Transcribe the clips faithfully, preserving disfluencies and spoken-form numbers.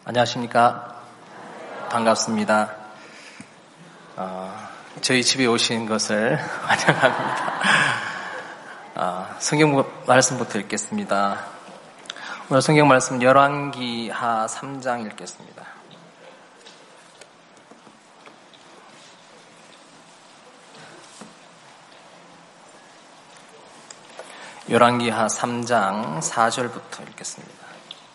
안녕하십니까. 반갑습니다. 어, 저희 집에 오신 것을 환영합니다. 어, 성경 말씀부터 읽겠습니다. 오늘 성경 말씀 열왕기하 삼 장 읽겠습니다. 열왕기하 삼 장 사 절부터 읽겠습니다.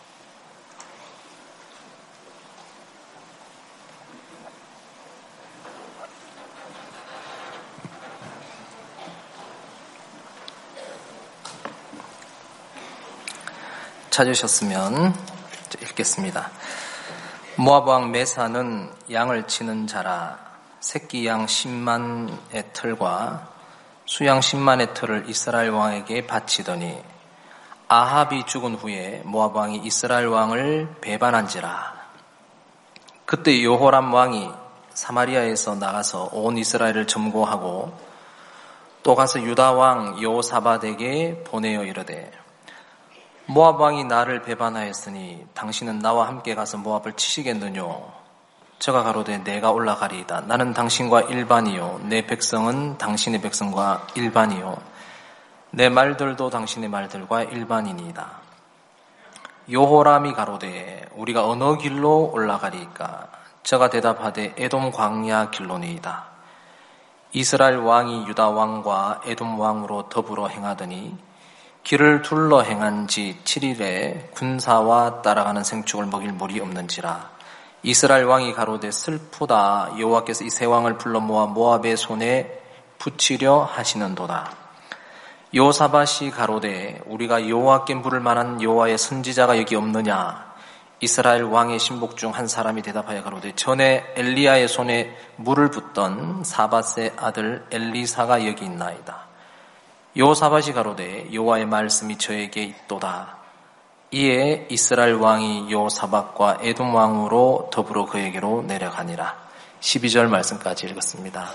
찾으셨으면 읽겠습니다. 모압 왕 메사는 양을 치는 자라 새끼 양 십만의 털과 수양 십만의 털을 이스라엘 왕에게 바치더니 아합이 죽은 후에 모압 왕이 이스라엘 왕을 배반한지라. 그때 여호람 왕이 사마리아에서 나가서 온 이스라엘을 점거하고 또 가서 유다 왕 여호사밧에게 보내어 이르되 모압 왕이 나를 배반하였으니 당신은 나와 함께 가서 모압을 치시겠느뇨? 저가 가로되 내가 올라가리이다. 나는 당신과 일반이요 내 백성은 당신의 백성과 일반이요 내 말들도 당신의 말들과 일반이니이다. 여호람이 가로되 우리가 어느 길로 올라가리이까? 저가 대답하되 에돔 광야 길로니이다. 이스라엘 왕이 유다 왕과 에돔 왕으로 더불어 행하더니 길을 둘러 행한 지 칠 일에 군사와 따라가는 생축을 먹일 물이 없는지라. 이스라엘 왕이 가로되 슬프다. 여호와께서 이 세 왕을 불러 모아 모압의 손에 붙이려 하시는도다. 여호사밧이 가로되 우리가 여호와께 물을 만한 여호와의 선지자가 여기 없느냐? 이스라엘 왕의 신복 중 한 사람이 대답하여 가로되 전에 엘리야의 손에 물을 붓던 사밧의 아들 엘리사가 여기 있나이다. 여호사밧이 가로되 여호와의 말씀이 저에게 있도다. 이에 이스라엘 왕이 여호사밧과 에돔 왕으로 더불어 그에게로 내려가니라. 십이 절 말씀까지 읽었습니다.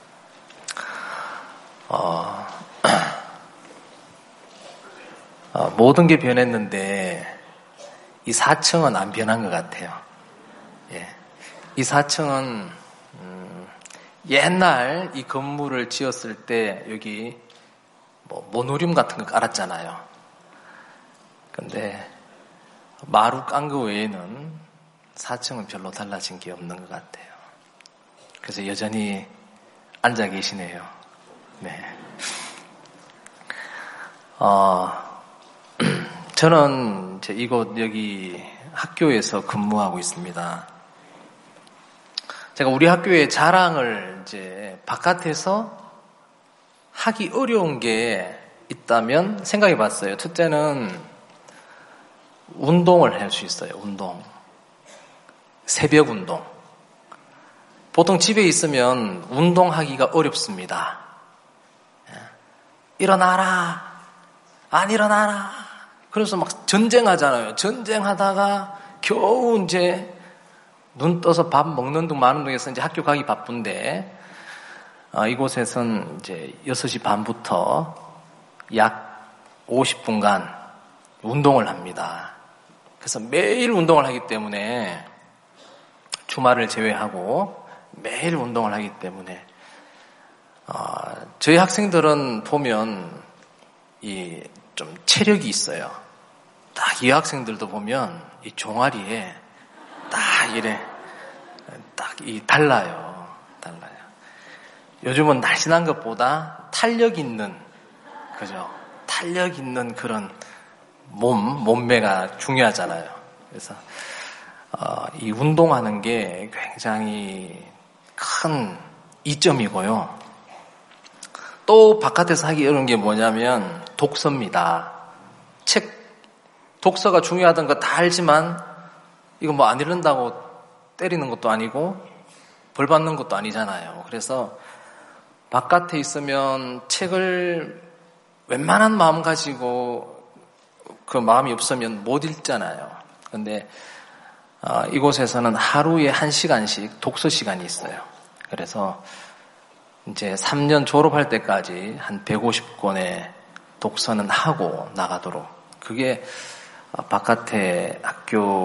어, 어, 모든 게 변했는데 이 사층은 안 변한 것 같아요. 예. 이 사층은 음, 옛날 이 건물을 지었을 때 여기 뭐 모노림 같은 거 깔았잖아요. 근데 마루 깐 거 외에는 사 층은 별로 달라진 게 없는 것 같아요. 그래서 여전히 앉아 계시네요. 네. 어, 저는 이제 이곳 여기 학교에서 근무하고 있습니다. 제가 우리 학교의 자랑을 이제 바깥에서 하기 어려운 게 있다면 생각해 봤어요. 첫째는 운동을 할 수 있어요. 운동. 새벽 운동. 보통 집에 있으면 운동하기가 어렵습니다. 일어나라. 안 일어나라. 그래서 막 전쟁하잖아요. 전쟁하다가 겨우 이제 눈 떠서 밥 먹는 둥 마는 둥해서 이제 학교 가기 바쁜데 어, 이곳에서는 이제 여섯 시 반부터 약 오십 분간 운동을 합니다. 그래서 매일 운동을 하기 때문에 주말을 제외하고 매일 운동을 하기 때문에 어, 저희 학생들은 보면 이 좀 체력이 있어요. 딱 이 학생들도 보면 이 종아리에 딱 이래 딱 이 달라요. 달라요. 요즘은 날씬한 것보다 탄력 있는, 그죠? 탄력 있는 그런 몸, 몸매가 중요하잖아요. 그래서, 어, 이 운동하는 게 굉장히 큰 이점이고요. 또 바깥에서 하기 어려운 게 뭐냐면 독서입니다. 책, 독서가 중요하다는 거 다 알지만 이거 뭐 안 읽는다고 때리는 것도 아니고 벌 받는 것도 아니잖아요. 그래서 바깥에 있으면 책을 웬만한 마음 가지고 그 마음이 없으면 못 읽잖아요. 그런데 어, 이곳에서는 하루에 한 시간씩 독서 시간이 있어요. 그래서 이제 삼 년 졸업할 때까지 한 백오십 권의 독서는 하고 나가도록. 그게 바깥에 학교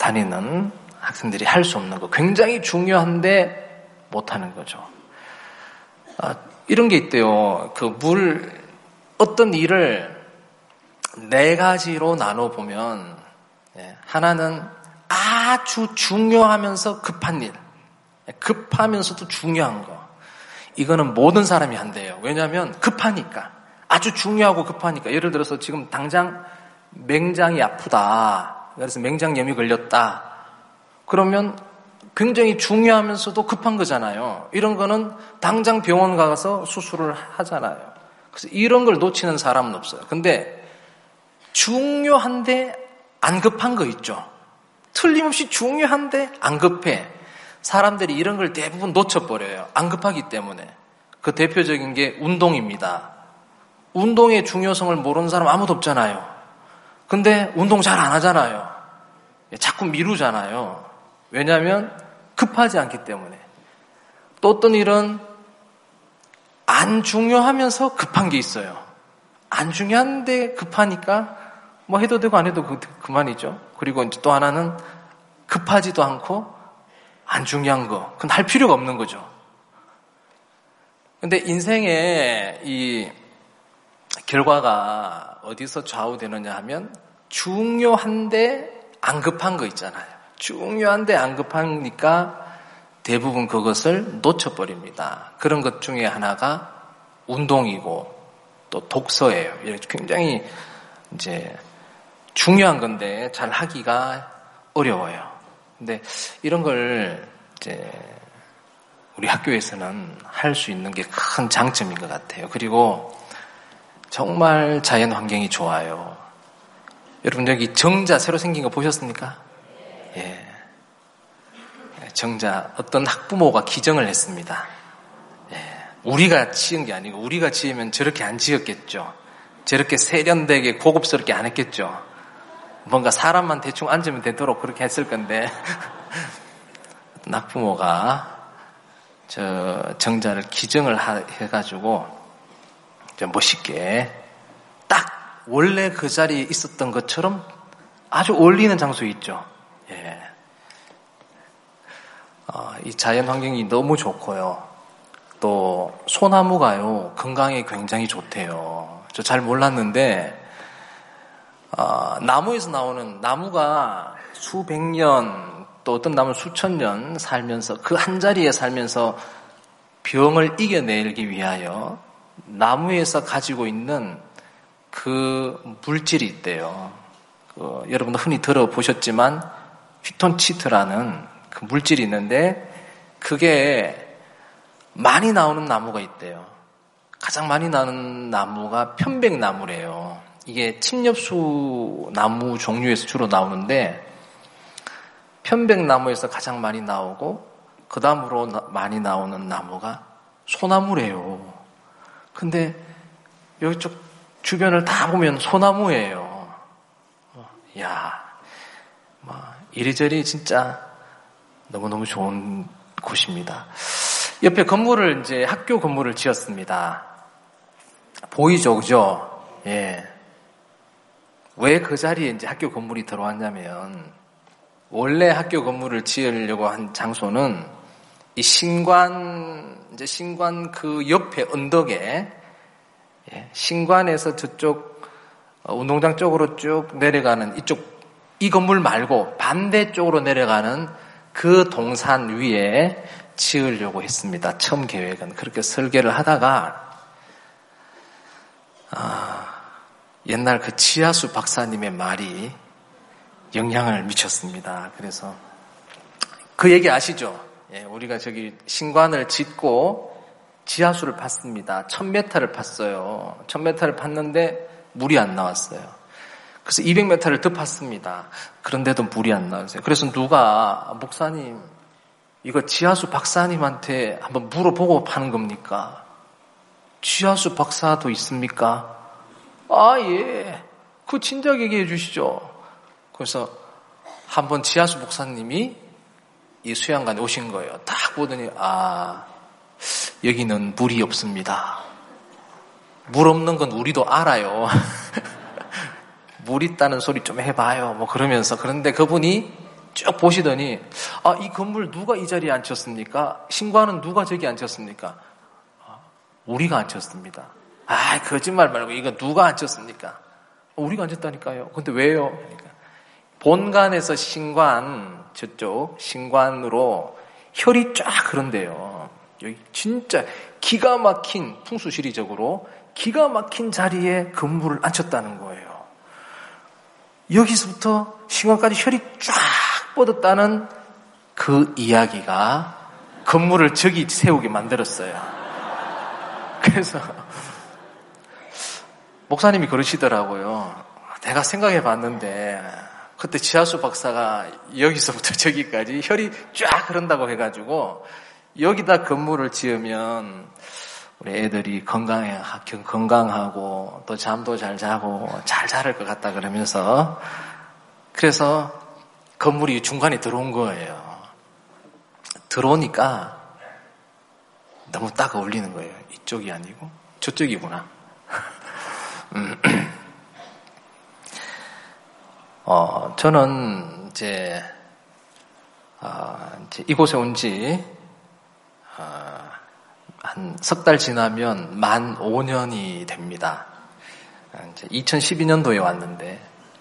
다니는 학생들이 할 수 없는 거, 굉장히 중요한데 못하는 거죠. 아, 이런 게 있대요. 그 물, 어떤 일을 네 가지로 나눠보면, 예, 하나는 아주 중요하면서 급한 일, 급하면서도 중요한 거. 이거는 모든 사람이 한대요. 왜냐하면 급하니까. 아주 중요하고 급하니까. 예를 들어서 지금 당장 맹장이 아프다. 그래서 맹장염이 걸렸다. 그러면 굉장히 중요하면서도 급한 거잖아요. 이런 거는 당장 병원 가서 수술을 하잖아요. 그래서 이런 걸 놓치는 사람은 없어요. 근데 중요한데 안 급한 거 있죠. 틀림없이 중요한데 안 급해. 사람들이 이런 걸 대부분 놓쳐버려요. 안 급하기 때문에. 그 대표적인 게 운동입니다. 운동의 중요성을 모르는 사람 아무도 없잖아요. 근데 운동 잘 안 하잖아요. 자꾸 미루잖아요. 왜냐하면 급하지 않기 때문에. 또 어떤 일은 안 중요하면서 급한 게 있어요. 안 중요한데 급하니까 뭐 해도 되고 안 해도 그, 그만이죠. 그리고 이제 또 하나는 급하지도 않고 안 중요한 거. 그건 할 필요가 없는 거죠. 근데 인생의 이 결과가 어디서 좌우되느냐 하면 중요한데 안 급한 거 있잖아요. 중요한데 안 급하니까 대부분 그것을 놓쳐버립니다. 그런 것 중에 하나가 운동이고 또 독서예요. 굉장히 이제 중요한 건데 잘 하기가 어려워요. 근데 이런 걸 이제 우리 학교에서는 할 수 있는 게 큰 장점인 것 같아요. 그리고 정말 자연 환경이 좋아요. 여러분 여기 정자 새로 생긴 거 보셨습니까? 예. 정자 어떤 학부모가 기정을 했습니다. 예. 우리가 지은 게 아니고 우리가 지으면 저렇게 안 지었겠죠. 저렇게 세련되게 고급스럽게 안 했겠죠. 뭔가 사람만 대충 앉으면 되도록 그렇게 했을 건데 학부모가 저 정자를 기증을 해가지고 좀 멋있게 딱 원래 그 자리에 있었던 것처럼 아주 어울리는 장소에 있죠. 예. 어, 이 자연 환경이 너무 좋고요. 또 소나무가요 건강에 굉장히 좋대요. 저 잘 몰랐는데 어, 나무에서 나오는 나무가 수백 년 또 어떤 나무는 수천 년 살면서 그 한 자리에 살면서 병을 이겨내기 위하여 나무에서 가지고 있는 그 물질이 있대요. 그, 여러분도 흔히 들어보셨지만 휘톤치트라는 그 물질이 있는데 그게 많이 나오는 나무가 있대요. 가장 많이 나오는 나무가 편백나무래요. 이게 침엽수 나무 종류에서 주로 나오는데 편백나무에서 가장 많이 나오고 그 다음으로 나, 많이 나오는 나무가 소나무래요. 근데 여기 쪽 주변을 다 보면 소나무예요. 이야, 뭐 이리저리 진짜 너무너무 좋은 곳입니다. 옆에 건물을 이제 학교 건물을 지었습니다. 보이죠, 그죠? 예. 왜 그 자리에 이제 학교 건물이 들어왔냐면 원래 학교 건물을 지으려고 한 장소는 이 신관, 이제 신관 그 옆에 언덕에, 예, 신관에서 저쪽 운동장 쪽으로 쭉 내려가는 이쪽, 이 건물 말고 반대쪽으로 내려가는 그 동산 위에 지으려고 했습니다. 처음 계획은. 그렇게 설계를 하다가, 아, 옛날 그 지하수 박사님의 말이 영향을 미쳤습니다. 그래서 그 얘기 아시죠? 예, 우리가 저기 신관을 짓고 지하수를 팠습니다. 천 미터를 팠어요. 천 미터를 팠는데 물이 안 나왔어요. 그래서 이백 미터를 더 팠습니다. 그런데도 물이 안 나왔어요. 그래서 누가 목사님 이거 지하수 박사님한테 한번 물어보고 파는 겁니까? 지하수 박사도 있습니까? 아, 예. 그 진작 얘기해 주시죠. 그래서 한번 지하수 목사님이 이 수양관에 오신 거예요. 딱 보더니 아, 여기는 물이 없습니다. 물 없는 건 우리도 알아요. 물 있다는 소리 좀 해봐요. 뭐 그러면서 그런데 그분이 쭉 보시더니 아, 이 건물 누가 이 자리에 앉혔습니까? 신관은 누가 저기 앉혔습니까? 아, 우리가 앉혔습니다. 아, 거짓말 말고 이거 누가 앉혔습니까? 우리가 앉혔다니까요. 근데 왜요? 그러니까 본관에서 신관, 저쪽 신관으로 혈이 쫙 흐른대요. 여기 진짜 기가 막힌 풍수시리적으로 기가 막힌 자리에 건물을 앉혔다는 거예요. 여기서부터 신관까지 혈이 쫙 뻗었다는 그 이야기가 건물을 저기 세우게 만들었어요. 그래서 목사님이 그러시더라고요. 내가 생각해 봤는데 그때 지하수 박사가 여기서부터 저기까지 혈이 쫙 흐른다고 해가지고 여기다 건물을 지으면 우리 애들이 건강해, 건강하고 또 잠도 잘 자고 잘 자랄 것 같다 그러면서 그래서 건물이 중간에 들어온 거예요. 들어오니까 너무 딱 어울리는 거예요. 이쪽이 아니고 저쪽이구나. 어, 저는 이제, 어, 이제 이곳에 온 지, 어, 한 석 달 지나면 만 오 년이 됩니다. 이제 이천십이 년도에 왔는데,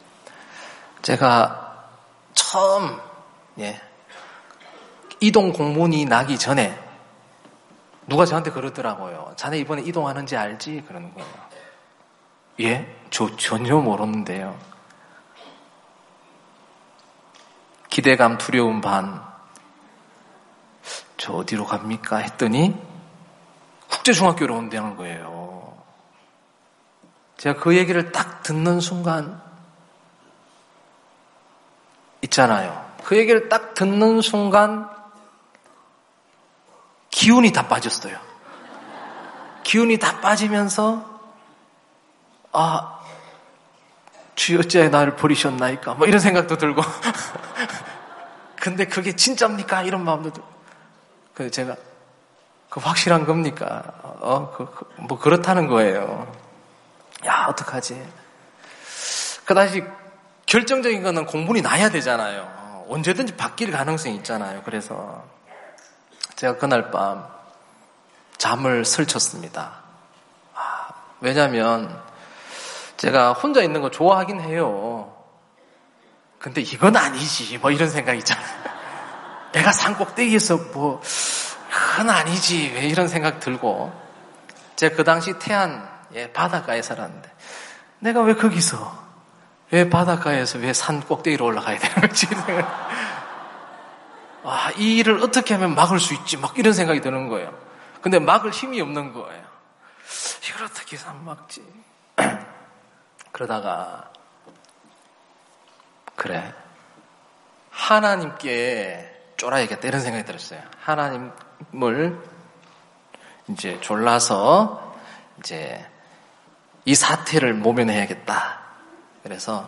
제가 처음, 예, 이동 공문이 나기 전에, 누가 저한테 그러더라고요. 자네 이번에 이동하는지 알지? 그러는 거예요. 예? 저 전혀 모르는데요. 기대감, 두려움 반. 저 어디로 갑니까? 했더니 국제중학교로 온다는 거예요. 제가 그 얘기를 딱 듣는 순간 있잖아요. 그 얘기를 딱 듣는 순간 기운이 다 빠졌어요. 기운이 다 빠지면서 아, 주여 어째 나를 버리셨나이까? 뭐 이런 생각도 들고. 근데 그게 진짜입니까? 이런 마음도 들고. 그래서 제가, 그 확실한 겁니까? 어, 그, 그, 뭐 그렇다는 거예요. 야, 어떡하지? 그다지 결정적인 거는 공분이 나야 되잖아요. 언제든지 바뀔 가능성이 있잖아요. 그래서 제가 그날 밤 잠을 설쳤습니다. 아, 왜냐면 제가 혼자 있는 거 좋아하긴 해요. 근데 이건 아니지. 뭐 이런 생각 있잖아요. 내가 산 꼭대기에서 뭐, 그건 아니지. 왜 이런 생각 들고. 제가 그 당시 태안, 예, 바닷가에 살았는데, 내가 왜 거기서, 왜 바닷가에서 왜 산 꼭대기로 올라가야 되는 거지? 아, 이 일을 어떻게 하면 막을 수 있지? 막 이런 생각이 드는 거예요. 근데 막을 힘이 없는 거예요. 이걸 어떻게 해서 안 막지? 그러다가 그래 하나님께 쫄아야겠다 이런 생각이 들었어요. 하나님을 이제 졸라서 이제 이 사태를 모면해야겠다. 그래서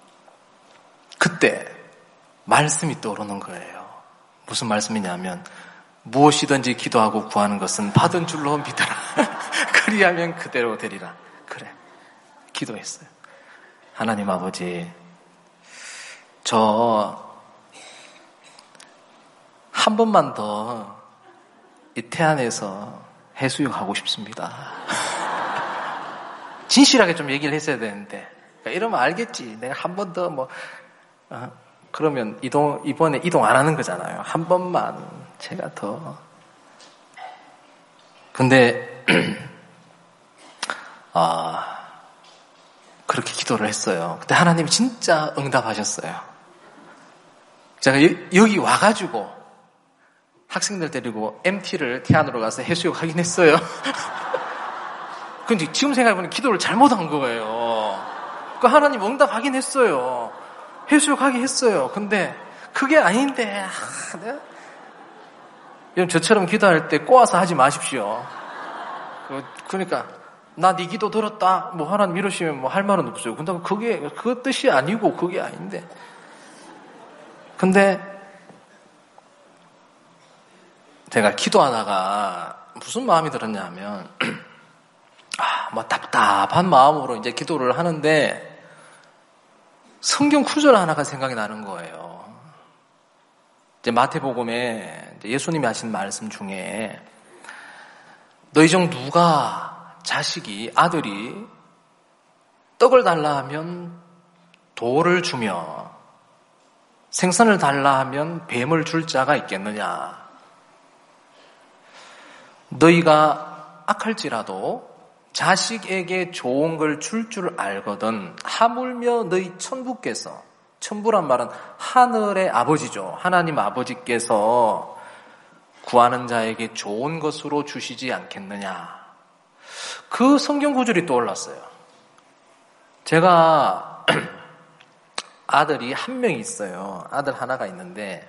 그때 말씀이 떠오르는 거예요. 무슨 말씀이냐면 무엇이든지 기도하고 구하는 것은 받은 줄로 믿어라. 그리하면 그대로 되리라. 그래 기도했어요. 하나님 아버지, 저 한 번만 더 이 태안에서 해수욕 하고 싶습니다. 진실하게 좀 얘기를 했어야 되는데, 그러니까 이러면 알겠지. 내가 한 번 더 뭐 어, 그러면 이동 이번에 이동 안 하는 거잖아요. 한 번만 제가 더. 근데 아. 그렇게 기도를 했어요. 그때 하나님이 진짜 응답하셨어요. 제가 여기 와가지고 학생들 데리고 엠티를 태안으로 가서 해수욕 하긴 했어요. 근데 지금 생각해보면 기도를 잘못한 거예요. 그 하나님 응답하긴 했어요. 해수욕 하긴 했어요. 근데 그게 아닌데 아, 내가... 여러분 저처럼 기도할 때 꼬아서 하지 마십시오. 그러니까 나 네 기도 들었다. 뭐 하나님 이러시면 뭐 할 말은 없어요. 근데 그게 그 뜻이 아니고 그게 아닌데. 근데 제가 기도하다가 무슨 마음이 들었냐면 아, 뭐 답답한 마음으로 이제 기도를 하는데 성경 구절 하나가 생각이 나는 거예요. 이제 마태복음에 예수님이 하신 말씀 중에 너희 중 누가 자식이 아들이 떡을 달라 하면 돌을 주며 생선을 달라 하면 뱀을 줄 자가 있겠느냐. 너희가 악할지라도 자식에게 좋은 걸 줄 줄 알거든 하물며 너희 천부께서, 천부란 말은 하늘의 아버지죠. 하나님 아버지께서 구하는 자에게 좋은 것으로 주시지 않겠느냐. 그 성경 구절이 떠올랐어요. 제가 아들이 한 명 있어요. 아들 하나가 있는데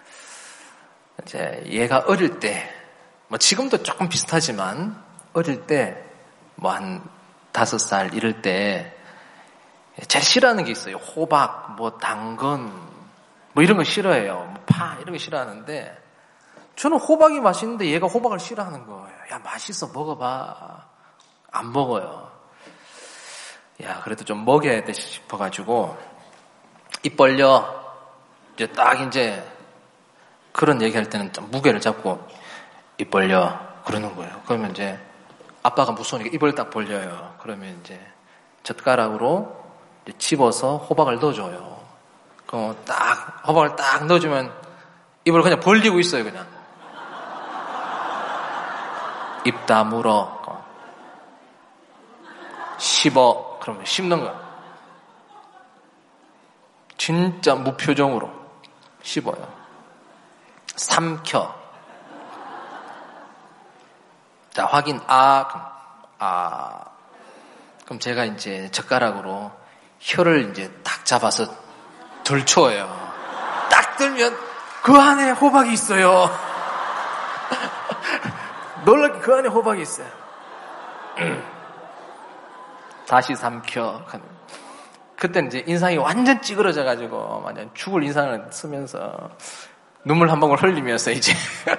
이제 얘가 어릴 때, 뭐 지금도 조금 비슷하지만 어릴 때 뭐 한 다섯 살 이럴 때 제일 싫어하는 게 있어요. 호박, 뭐 당근, 뭐 이런 거 싫어해요. 뭐 파 이런 거 싫어하는데 저는 호박이 맛있는데 얘가 호박을 싫어하는 거예요. 야, 맛있어, 먹어봐. 안 먹어요. 야, 그래도 좀 먹여야 돼 싶어가지고 입 벌려. 이제 딱 이제 그런 얘기할 때는 좀 무게를 잡고 입 벌려 그러는 거예요. 그러면 이제 아빠가 무서우니까 입을 딱 벌려요. 그러면 이제 젓가락으로 이제 집어서 호박을 넣어줘요. 그럼 딱 호박을 딱 넣어주면 입을 그냥 벌리고 있어요. 그냥 입 다물어 씹어. 그러면 씹는 거야. 진짜 무표정으로 씹어요. 삼켜. 자, 확인. 아, 그럼, 아. 그럼 제가 이제 젓가락으로 혀를 이제 딱 잡아서 들춰요. 딱 들면 그 안에 호박이 있어요. 놀랍게 그 안에 호박이 있어요. 다시 삼켜. 그때 이제 인상이 완전 찌그러져가지고 완전 죽을 인상을 쓰면서 눈물 한 방울 흘리면서 이제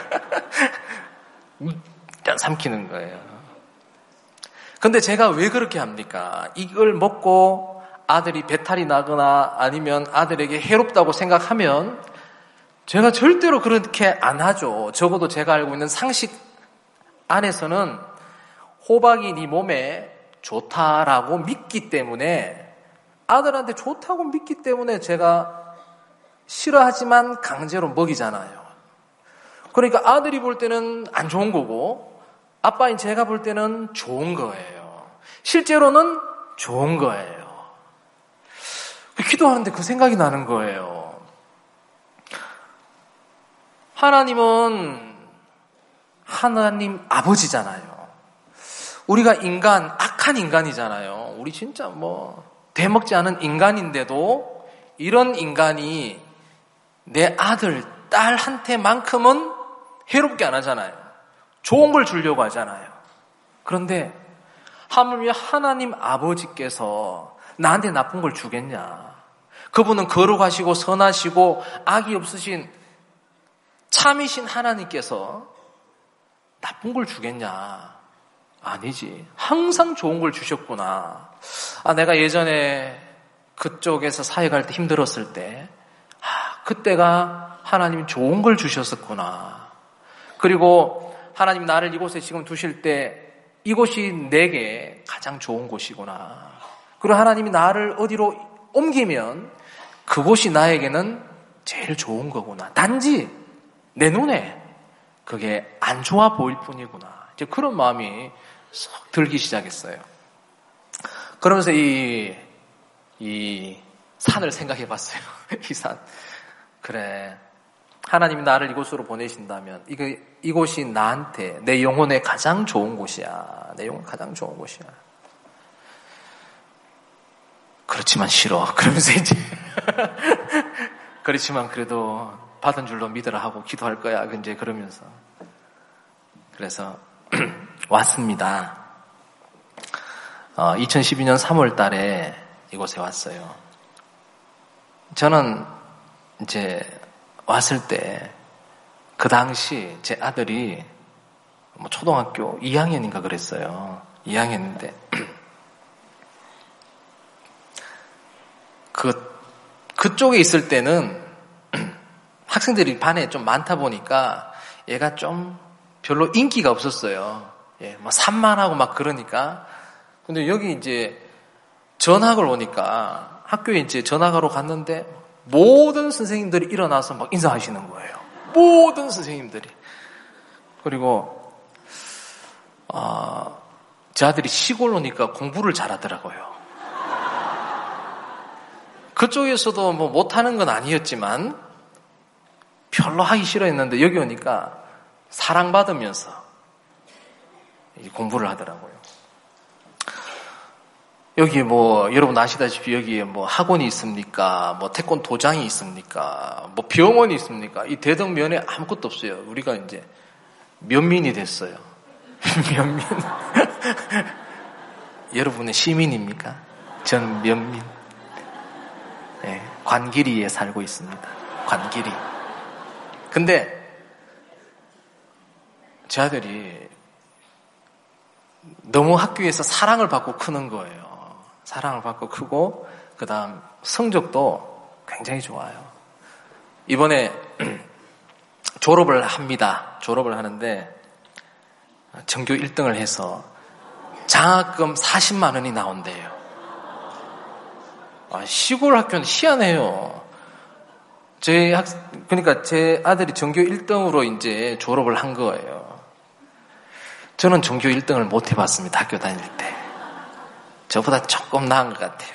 삼키는 거예요. 근데 제가 왜 그렇게 합니까? 이걸 먹고 아들이 배탈이 나거나 아니면 아들에게 해롭다고 생각하면 제가 절대로 그렇게 안 하죠. 적어도 제가 알고 있는 상식 안에서는 호박이 네 몸에 좋다라고 믿기 때문에, 아들한테 좋다고 믿기 때문에 제가 싫어하지만 강제로 먹이잖아요. 그러니까 아들이 볼 때는 안 좋은 거고 아빠인 제가 볼 때는 좋은 거예요. 실제로는 좋은 거예요. 기도하는데 그 생각이 나는 거예요. 하나님은 하나님 아버지잖아요. 우리가 인간, 악한 인간이잖아요. 우리 진짜 뭐 대먹지 않은 인간인데도 이런 인간이 내 아들, 딸한테만큼은 해롭게 안 하잖아요. 좋은 걸 주려고 하잖아요. 그런데 하물며 하나님 아버지께서 나한테 나쁜 걸 주겠냐? 그분은 거룩하시고 선하시고 악이 없으신 참이신 하나님께서 나쁜 걸 주겠냐? 아니지. 항상 좋은 걸 주셨구나. 아, 내가 예전에 그쪽에서 사역할 때 힘들었을 때, 아, 그때가 하나님 좋은 걸 주셨었구나. 그리고 하나님 나를 이곳에 지금 두실 때 이곳이 내게 가장 좋은 곳이구나. 그리고 하나님이 나를 어디로 옮기면 그곳이 나에게는 제일 좋은 거구나. 단지 내 눈에 그게 안 좋아 보일 뿐이구나. 이제 그런 마음이 썩 들기 시작했어요. 그러면서 이, 이 산을 생각해 봤어요. 이 산. 그래. 하나님이 나를 이곳으로 보내신다면 이거, 이곳이 나한테 내 영혼에 가장 좋은 곳이야. 내 영혼 가장 좋은 곳이야. 그렇지만 싫어. 그러면서 이제 그렇지만 그래도 받은 줄로 믿으라 하고 기도할 거야. 이제 그러면서 그래서 왔습니다. 어, 이천십이 년 삼월 달에 이곳에 왔어요. 저는 이제 왔을 때 그 당시 제 아들이 뭐 초등학교 이 학년인가 그랬어요. 이 학년인데 그 그쪽에 있을 때는 학생들이 반에 좀 많다 보니까 얘가 좀 별로 인기가 없었어요. 예, 막 산만하고 막 그러니까. 근데 여기 이제 전학을 오니까 학교에 이제 전학하러 갔는데 모든 선생님들이 일어나서 막 인사하시는 거예요. 모든 선생님들이. 그리고 어, 제 아들이 시골 오니까 공부를 잘하더라고요. 그쪽에서도 뭐 못하는 건 아니었지만 별로 하기 싫어했는데 여기 오니까 사랑받으면서 공부를 하더라고요. 여기 뭐 여러분 아시다시피 여기에 뭐 학원이 있습니까? 뭐 태권도장이 있습니까? 뭐 병원이 있습니까? 이 대덕면에 아무것도 없어요. 우리가 이제 면민이 됐어요. 면민. 여러분은 시민입니까? 전 면민. 네, 관길이에 살고 있습니다. 관길이. 근데 제 아들이 너무 학교에서 사랑을 받고 크는 거예요. 사랑을 받고 크고 그 다음 성적도 굉장히 좋아요. 이번에 졸업을 합니다. 졸업을 하는데 전교 일 등을 해서 장학금 사십만 원이 나온대요. 아, 시골 학교는 희한해요. 제 학, 그러니까 제 아들이 전교 일 등으로 이제 졸업을 한 거예요. 저는 전교 일 등을 못 해봤습니다. 학교 다닐 때. 저보다 조금 나은 것 같아요.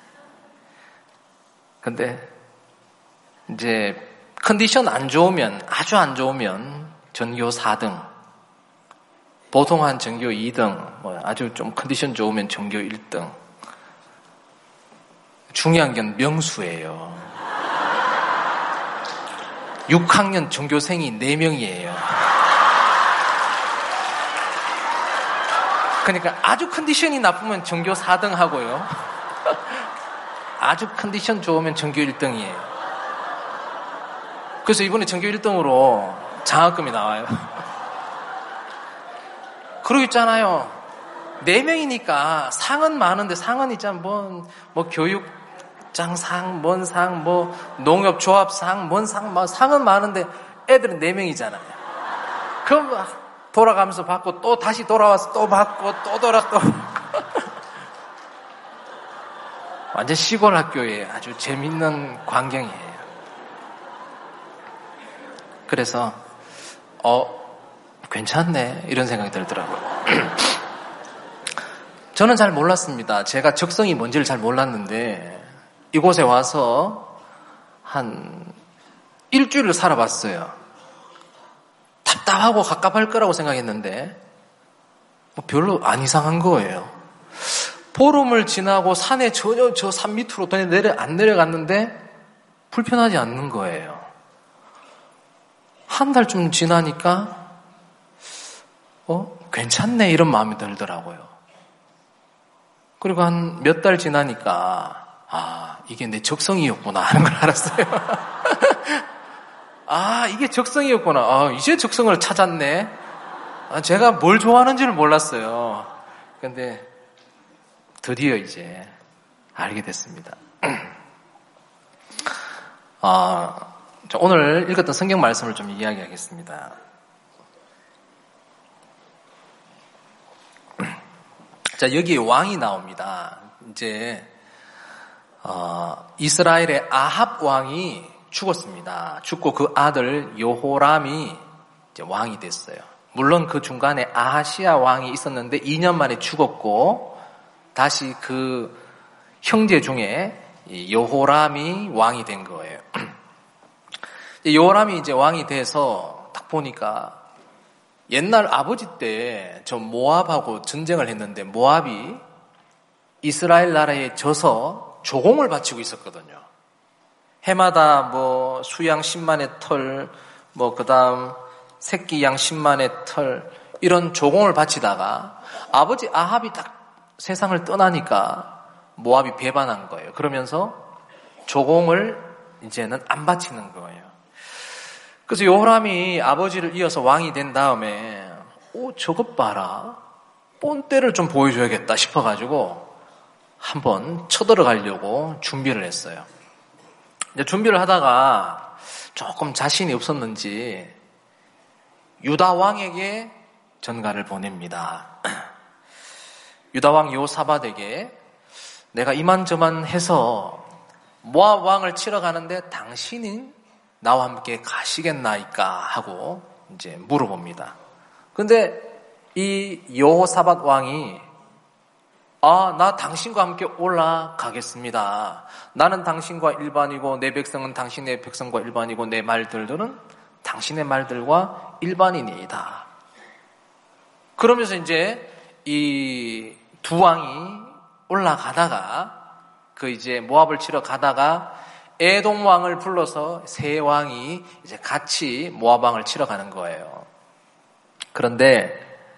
근데 이제 컨디션 안 좋으면, 아주 안 좋으면 전교 사 등, 보통 한 전교 이 등, 뭐 아주 좀 컨디션 좋으면 전교 일 등. 중요한 건 명수예요. 육 학년 전교생이 네 명이에요. 그러니까 아주 컨디션이 나쁘면 전교 사 등 하고요. 아주 컨디션 좋으면 전교 일 등이에요. 그래서 이번에 전교 일 등으로 장학금이 나와요. 그러고 있잖아요. 네 명이니까 상은 많은데 상은 있잖아. 뭐, 뭐 교육장상, 뭔 상, 뭐 농협조합상, 뭔 상, 뭐 상은 많은데 애들은 네 명이잖아요. 그럼 돌아가면서 받고 또 다시 돌아와서 또 받고 또 돌아 또 완전 시골 학교에 아주 재밌는 광경이에요. 그래서 어 괜찮네 이런 생각이 들더라고요. 저는 잘 몰랐습니다. 제가 적성이 뭔지를 잘 몰랐는데 이곳에 와서 한 일주일을 살아봤어요. 답답하고 갑갑할 거라고 생각했는데 뭐 별로 안 이상한 거예요. 보름을 지나고 산에 전혀 저 산 밑으로 내려 안 내려갔는데 불편하지 않는 거예요. 한 달쯤 지나니까 어 괜찮네 이런 마음이 들더라고요. 그리고 한 몇 달 지나니까 아 이게 내 적성이었구나 하는 걸 알았어요. 아, 이게 적성이었구나. 아, 이제 적성을 찾았네. 아, 제가 뭘 좋아하는지를 몰랐어요. 근데 드디어 이제 알게 됐습니다. 아, 오늘 읽었던 성경 말씀을 좀 이야기하겠습니다. 자, 여기에 왕이 나옵니다. 이제 어, 이스라엘의 아합 왕이 죽었습니다. 죽고 그 아들 여호람이 이제 왕이 됐어요. 물론 그 중간에 아하시아 왕이 있었는데 이 년 만에 죽었고 다시 그 형제 중에 여호람이 왕이 된 거예요. 여호람이 이제 왕이 돼서 딱 보니까 옛날 아버지 때 저 모압하고 전쟁을 했는데 모압이 이스라엘 나라에 져서 조공을 바치고 있었거든요. 해마다 뭐 수양 십만의 털, 뭐 그다음 새끼 양 십만의 털 이런 조공을 바치다가 아버지 아합이 딱 세상을 떠나니까 모압이 배반한 거예요. 그러면서 조공을 이제는 안 바치는 거예요. 그래서 여호람이 아버지를 이어서 왕이 된 다음에 오 저것 봐라. 본때를 좀 보여줘야겠다 싶어가지고 한번 쳐들어가려고 준비를 했어요. 이제 준비를 하다가 조금 자신이 없었는지 유다 왕에게 전가를 보냅니다. 유다 왕 여호사밧에게 내가 이만저만 해서 모압 왕을 치러 가는데 당신이 나와 함께 가시겠나이까 하고 이제 물어봅니다. 근데 이 여호사밧 왕이 아, 나 당신과 함께 올라가겠습니다. 나는 당신과 일반이고 내 백성은 당신의 백성과 일반이고 내 말들은 당신의 말들과 일반이니이다. 그러면서 이제 이 두 왕이 올라가다가 그 이제 모압을 치러 가다가 에돔 왕을 불러서 세 왕이 이제 같이 모압 왕을 치러 가는 거예요. 그런데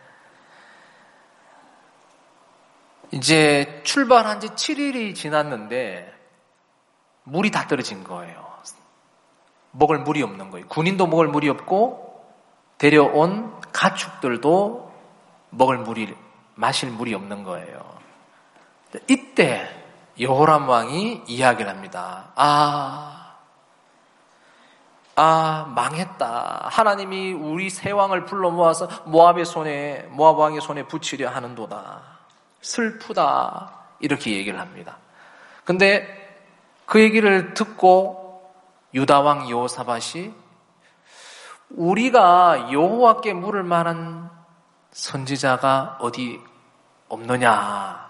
이제 출발한 지 칠 일이 지났는데 물이 다 떨어진 거예요. 먹을 물이 없는 거예요. 군인도 먹을 물이 없고 데려온 가축들도 먹을 물이 마실 물이 없는 거예요. 이때 여호람 왕이 이야기를 합니다. 아, 아 망했다. 하나님이 우리 세 왕을 불러 모아서 모압의 손에 모압 왕의 손에 붙이려 하는도다. 슬프다. 이렇게 얘기를 합니다. 근데 그 얘기를 듣고 유다 왕 여호사밧이 우리가 여호와께 물을 만한 선지자가 어디 없느냐.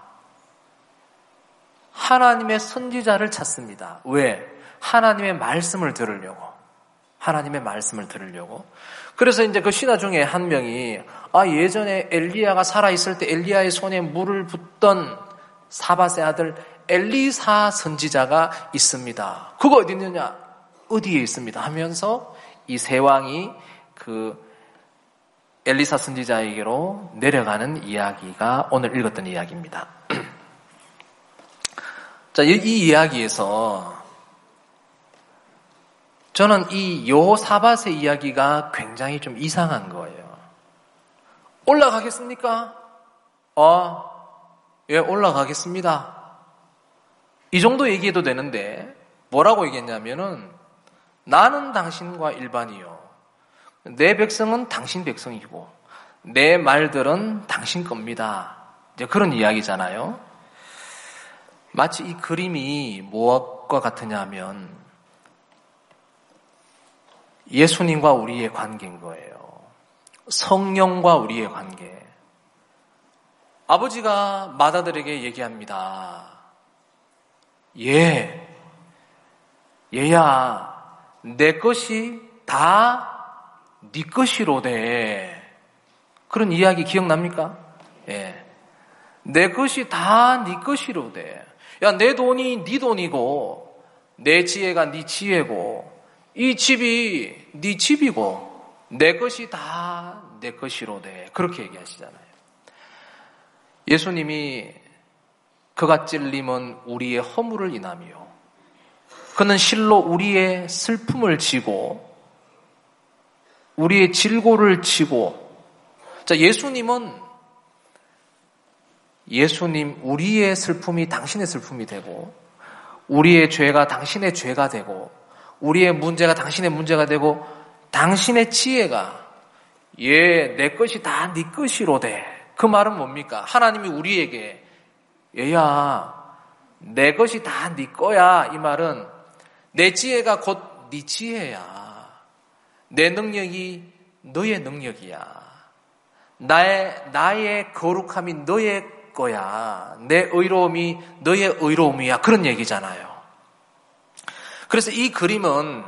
하나님의 선지자를 찾습니다. 왜? 하나님의 말씀을 들으려고. 하나님의 말씀을 들으려고. 그래서 이제 그 신하 중에 한 명이 아 예전에 엘리야가 살아있을 때 엘리야의 손에 물을 붓던 사밧의 아들 엘리사 선지자가 있습니다. 그거 어디 있느냐? 어디에 있습니다. 하면서 이 세 왕이 그 엘리사 선지자에게로 내려가는 이야기가 오늘 읽었던 이야기입니다. 자, 이 이야기에서 저는 이 여호사밧의 이야기가 굉장히 좀 이상한 거예요. 올라가겠습니까? 어, 예, 올라가겠습니다. 이 정도 얘기해도 되는데 뭐라고 얘기했냐면은 나는 당신과 일반이요. 내 백성은 당신 백성이고 내 말들은 당신 겁니다. 이제 그런 이야기잖아요. 마치 이 그림이 무엇과 같으냐 하면 예수님과 우리의 관계인 거예요. 성령과 우리의 관계. 아버지가 마다들에게 얘기합니다. 얘, 얘야, 내 것이 다 네 것이로되. 그런 이야기 기억납니까? 예. 내 것이 다 네 것이로되. 야, 내 돈이 네 돈이고 내 지혜가 네 지혜고 이 집이 네 집이고 내 것이 다 내 것이로되. 그렇게 얘기하시잖아요. 예수님이 그가 찔림은 우리의 허물을 인하며 그는 실로 우리의 슬픔을 지고 우리의 질고를 지고. 자, 예수님은 예수님 우리의 슬픔이 당신의 슬픔이 되고 우리의 죄가 당신의 죄가 되고 우리의 문제가 당신의 문제가 되고 당신의 지혜가 예, 내 것이 다 네 것이로되. 그 말은 뭡니까? 하나님이 우리에게 얘야, 내 것이 다 네 거야. 이 말은 내 지혜가 곧 네 지혜야. 내 능력이 너의 능력이야. 나의 나의 거룩함이 너의 거야. 내 의로움이 너의 의로움이야. 그런 얘기잖아요. 그래서 이 그림은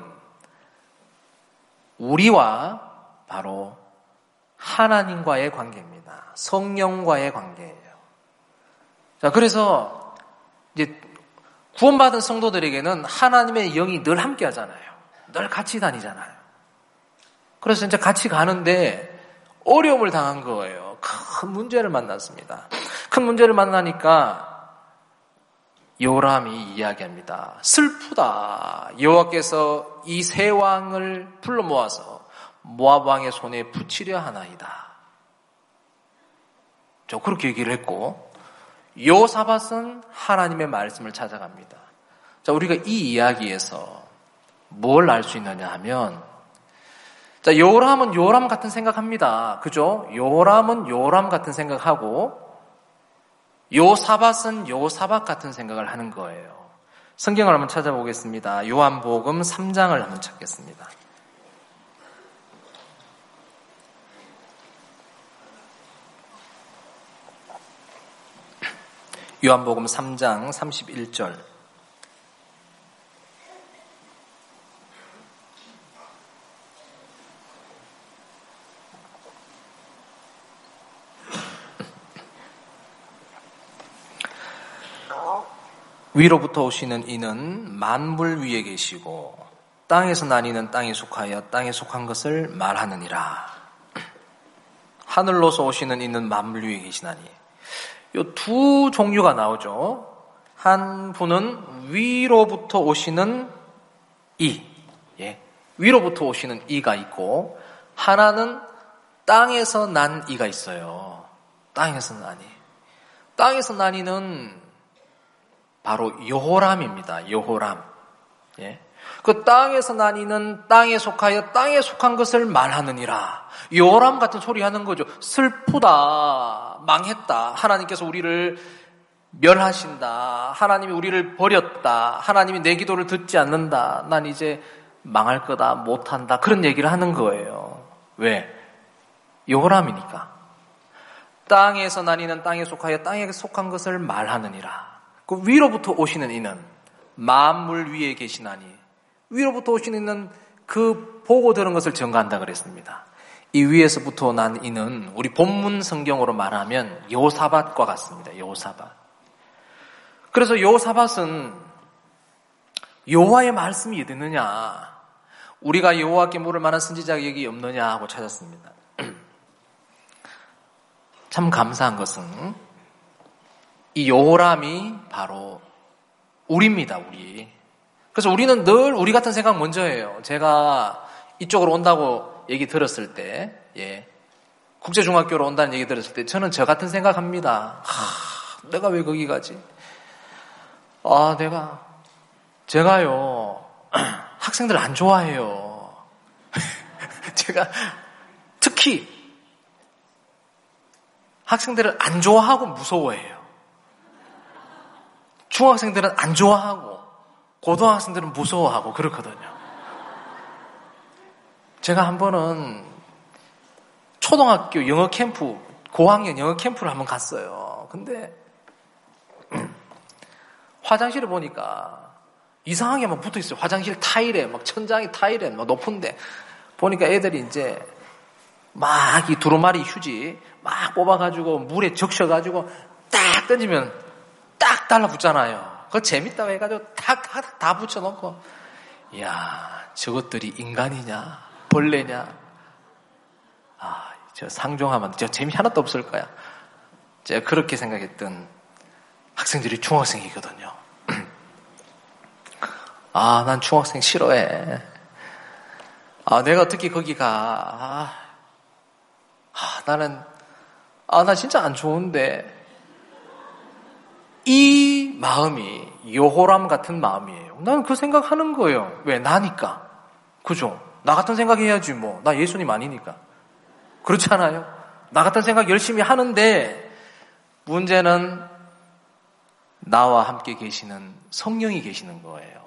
우리와 바로 하나님과의 관계입니다. 성령과의 관계예요. 자, 그래서 이제 구원받은 성도들에게는 하나님의 영이 늘 함께 하잖아요. 늘 같이 다니잖아요. 그래서 이제 같이 가는데 어려움을 당한 거예요. 큰 문제를 만났습니다. 큰 문제를 만나니까 요람이 이야기합니다. 슬프다. 여호와께서 이 세 왕을 불러 모아서 모압 왕의 손에 붙이려 하나이다. 저 그렇게 얘기를 했고 여호사밧은 하나님의 말씀을 찾아갑니다. 자, 우리가 이 이야기에서 뭘 알 수 있느냐 하면, 자, 요람은 요람 같은 생각합니다. 그죠? 요람은 요람 같은 생각하고, 요사밧은 요사밧 같은 생각을 하는 거예요. 성경을 한번 찾아보겠습니다. 요한복음 삼 장을 한번 찾겠습니다. 요한복음 삼 장 삼십일 절. 위로부터 오시는 이는 만물 위에 계시고 땅에서 난 이는 땅에 속하여 땅에 속한 것을 말하느니라. 하늘로서 오시는 이는 만물 위에 계시나니. 이 두 종류가 나오죠. 한 분은 위로부터 오시는 이, 예, 위로부터 오시는 이가 있고, 하나는 땅에서 난 이가 있어요. 땅에서 난 이. 땅에서 난 이는 바로 여호람입니다. 여호람. 예. 그 땅에서 난 이는 땅에 속하여 땅에 속한 것을 말하느니라. 여호람 같은 소리 하는 거죠. 슬프다. 망했다. 하나님께서 우리를 멸하신다. 하나님이 우리를 버렸다. 하나님이 내 기도를 듣지 않는다. 난 이제 망할 거다. 못한다. 그런 얘기를 하는 거예요. 왜? 여호람이니까. 땅에서 난 이는 땅에 속하여 땅에 속한 것을 말하느니라. 그 위로부터 오시는 이는 만물 위에 계시나니, 위로부터 오시는 이는 그 보고 들은 것을 전가한다 그랬습니다. 이 위에서부터 난 이는 우리 본문 성경으로 말하면 요사밧과 같습니다. 요사밧. 그래서 요사밧은 여호와의 말씀이 어딨느냐, 우리가 여호와께 물을 만한 선지자가 여기 없느냐 하고 찾았습니다. 참 감사한 것은 이 여호람이 바로 우리입니다. 우리. 그래서 우리는 늘 우리 같은 생각 먼저 해요. 제가 이쪽으로 온다고 얘기 들었을 때, 예, 국제중학교로 온다는 얘기 들었을 때 저는 저 같은 생각합니다. 하, 내가 왜 거기 가지? 아, 내가 제가요 학생들 안 좋아해요. 제가 특히 학생들을 안 좋아하고 무서워해요. 중학생들은 안 좋아하고 고등학생들은 무서워하고 그렇거든요. 제가 한 번은 초등학교 영어 캠프, 고학년 영어 캠프를 한번 갔어요. 근데 화장실을 보니까 이상하게 막 붙어 있어요. 화장실 타일에, 막 천장이 타일에 막 높은데 보니까 애들이 이제 막 이 두루마리 휴지 막 뽑아가지고 물에 적셔가지고 딱 던지면 딱 달라붙잖아요. 그거 재밌다고 해가지고 다, 다, 다 붙여놓고, 이야, 저것들이 인간이냐, 벌레냐. 아, 저 상종하면 저 재미 하나도 없을 거야. 제가 그렇게 생각했던 학생들이 중학생이거든요. 아, 난 중학생 싫어해. 아, 내가 특히 거기 가. 아, 아 나는, 아, 나 진짜 안 좋은데. 이 마음이 여호람 같은 마음이에요. 나는 그 생각하는 거예요. 왜? 나니까. 그죠? 나 같은 생각 해야지 뭐. 나 예수님 아니니까. 그렇지 않아요? 나 같은 생각 열심히 하는데 문제는 나와 함께 계시는 성령이 계시는 거예요.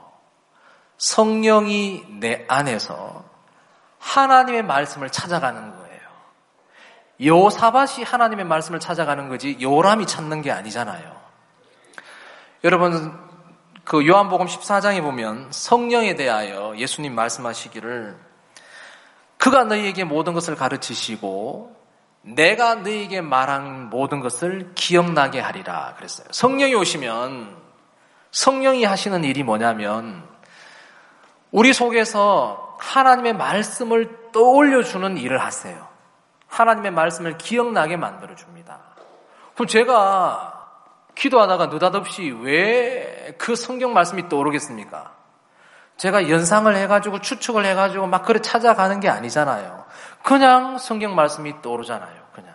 성령이 내 안에서 하나님의 말씀을 찾아가는 거예요. 요사밧이 하나님의 말씀을 찾아가는 거지 요람이 찾는 게 아니잖아요. 여러분, 그 요한복음 십사 장에 보면 성령에 대하여 예수님 말씀하시기를 그가 너희에게 모든 것을 가르치시고 내가 너희에게 말한 모든 것을 기억나게 하리라 그랬어요. 성령이 오시면 성령이 하시는 일이 뭐냐면 우리 속에서 하나님의 말씀을 떠올려주는 일을 하세요. 하나님의 말씀을 기억나게 만들어줍니다. 그럼 제가 기도하다가 느닷없이 왜 그 성경 말씀이 떠오르겠습니까? 제가 연상을 해가지고 추측을 해가지고 막 그래 찾아가는 게 아니잖아요. 그냥 성경 말씀이 떠오르잖아요. 그냥.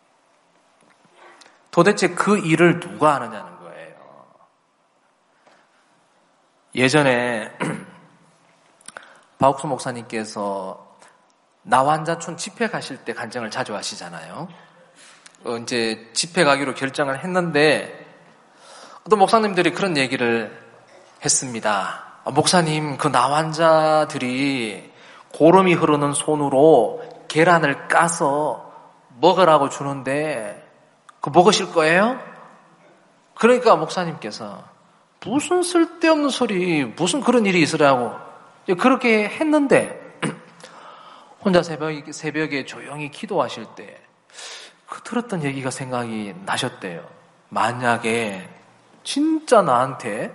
도대체 그 일을 누가 하느냐는 거예요. 예전에 박옥수 목사님께서 나완자촌 집회 가실 때 간증을 자주 하시잖아요. 어, 이제 집회 가기로 결정을 했는데 어떤 목사님들이 그런 얘기를 했습니다. 아, 목사님, 그 나완자들이 고름이 흐르는 손으로 계란을 까서 먹으라고 주는데 그 먹으실 거예요? 그러니까 목사님께서 무슨 쓸데없는 소리, 무슨 그런 일이 있으라고 그렇게 했는데 혼자 새벽, 새벽에 조용히 기도하실 때 그 들었던 얘기가 생각이 나셨대요. 만약에 진짜 나한테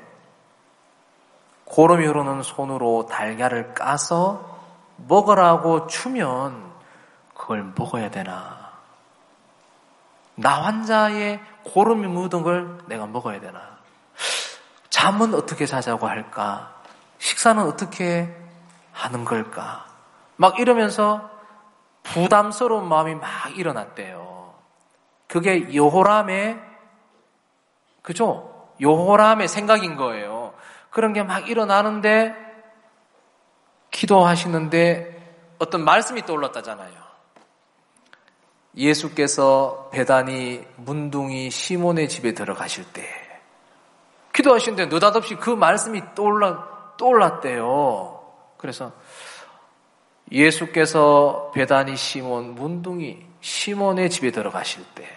고름이 흐르는 손으로 달걀을 까서 먹으라고 주면 그걸 먹어야 되나? 나 환자의 고름이 묻은 걸 내가 먹어야 되나? 잠은 어떻게 자자고 할까? 식사는 어떻게 하는 걸까? 막 이러면서 부담스러운 마음이 막 일어났대요. 그게 여호람의, 그죠? 여호람의 생각인 거예요. 그런 게 막 일어나는데 기도하시는데 어떤 말씀이 떠올랐다잖아요. 예수께서 베다니 문둥이 시몬의 집에 들어가실 때 기도하시는데 느닷없이 그 말씀이 떠올라, 떠올랐대요. 그래서 예수께서 베다니 시몬 문둥이 시몬의 집에 들어가실 때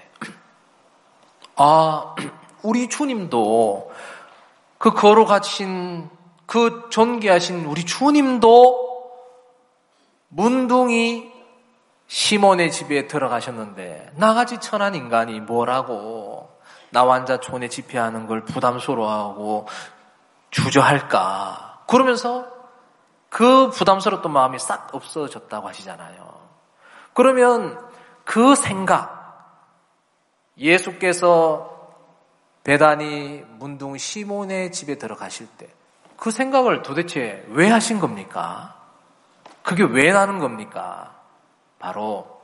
아, 우리 주님도 그 거룩하신 그 존귀하신 우리 주님도 문둥이 시몬의 집에 들어가셨는데 나같이 천한 인간이 뭐라고 나완자촌에 집회하는 걸 부담스러워하고 주저할까? 그러면서 그 부담스러웠던 마음이 싹 없어졌다고 하시잖아요. 그러면 그 생각, 예수께서 베다니 문둥 시몬의 집에 들어가실 때 그 생각을 도대체 왜 하신 겁니까? 그게 왜 나는 겁니까? 바로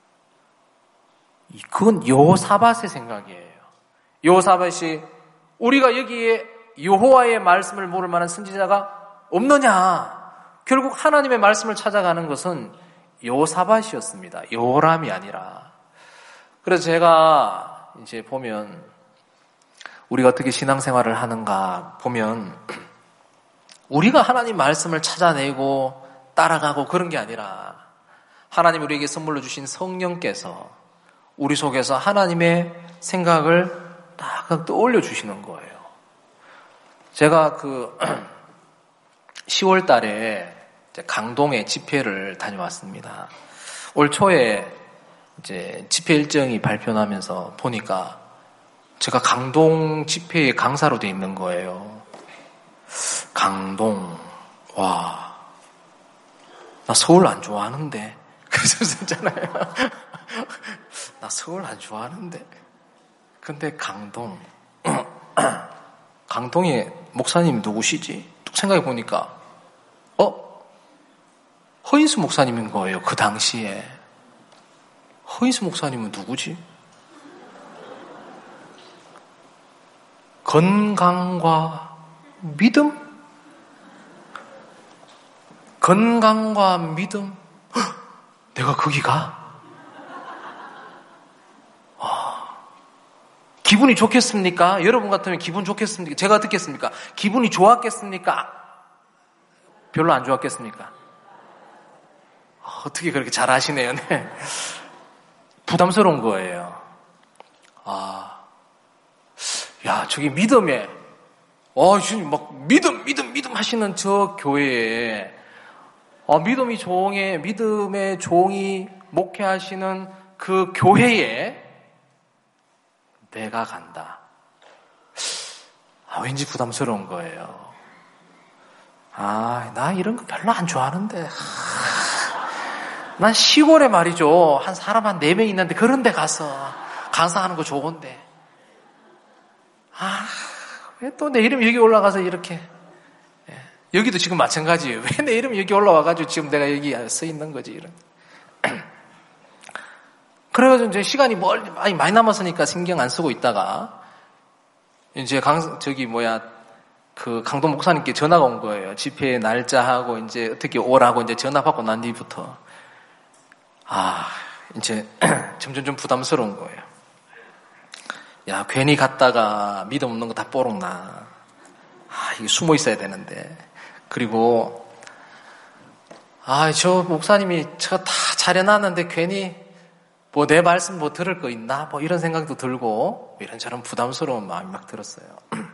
그건 여호사밧의 생각이에요. 여호사밧이 우리가 여기에 여호와의 말씀을 모를 만한 선지자가 없느냐? 결국 하나님의 말씀을 찾아가는 것은 여호사밧이었습니다. 여호람이 아니라. 그래서 제가 이제 보면 우리가 어떻게 신앙생활을 하는가 보면 우리가 하나님 말씀을 찾아내고 따라가고 그런 게 아니라 하나님 우리에게 선물로 주신 성령께서 우리 속에서 하나님의 생각을 딱 떠올려 주시는 거예요. 제가 그 시월 달에 강동에 집회를 다녀왔습니다. 올 초에 이제 집회 일정이 발표나면서 보니까 제가 강동 집회의 강사로 돼 있는 거예요. 강동, 와, 나 서울 안 좋아하는데. 그래서 있잖아요. 나 서울 안 좋아하는데. 근데 강동, 강동에 목사님 누구시지? 또 생각해 보니까, 어? 허인수 목사님인 거예요. 그 당시에. 허인수 목사님은 누구지? 건강과 믿음? 건강과 믿음? 헉, 내가 거기 가? 아, 기분이 좋겠습니까? 여러분 같으면 기분 좋겠습니까? 제가 어떻겠습니까? 기분이 좋았겠습니까? 별로 안 좋았겠습니까? 아, 어떻게 그렇게 잘 아시네요. 네. 부담스러운 거예요. 아, 야, 저기 믿음에, 어, 지금 막 믿음, 믿음, 믿음 하시는 저 교회에, 어, 믿음이 종의, 믿음의 종이 목회하시는 그 교회에 내가 간다. 아, 왠지 부담스러운 거예요. 아, 나 이런 거 별로 안 좋아하는데. 난 시골에 말이죠. 한 사람 한 네 명 있는데 그런 데 가서 강사하는 거 좋은데. 아, 왜 또 내 이름이 여기 올라가서 이렇게. 예. 여기도 지금 마찬가지예요. 왜 내 이름이 여기 올라와가지고 지금 내가 여기 서 있는 거지, 이런. 그래가지고 이제 시간이 멀리, 많이, 많이 남았으니까 신경 안 쓰고 있다가, 이제 강, 저기 뭐야, 그 강도 목사님께 전화가 온 거예요. 집회 날짜하고 이제 어떻게 오라고 이제 전화 받고 난 뒤부터 아 이제 점점 좀 부담스러운 거예요. 야 괜히 갔다가 믿음 없는 거 다 뽀록나. 아 이게 숨어 있어야 되는데. 그리고 아 저 목사님이 저 다 차려놨는데 괜히 뭐 내 말씀 뭐 들을 거 있나 뭐 이런 생각도 들고 이런저런 부담스러운 마음이 막 들었어요.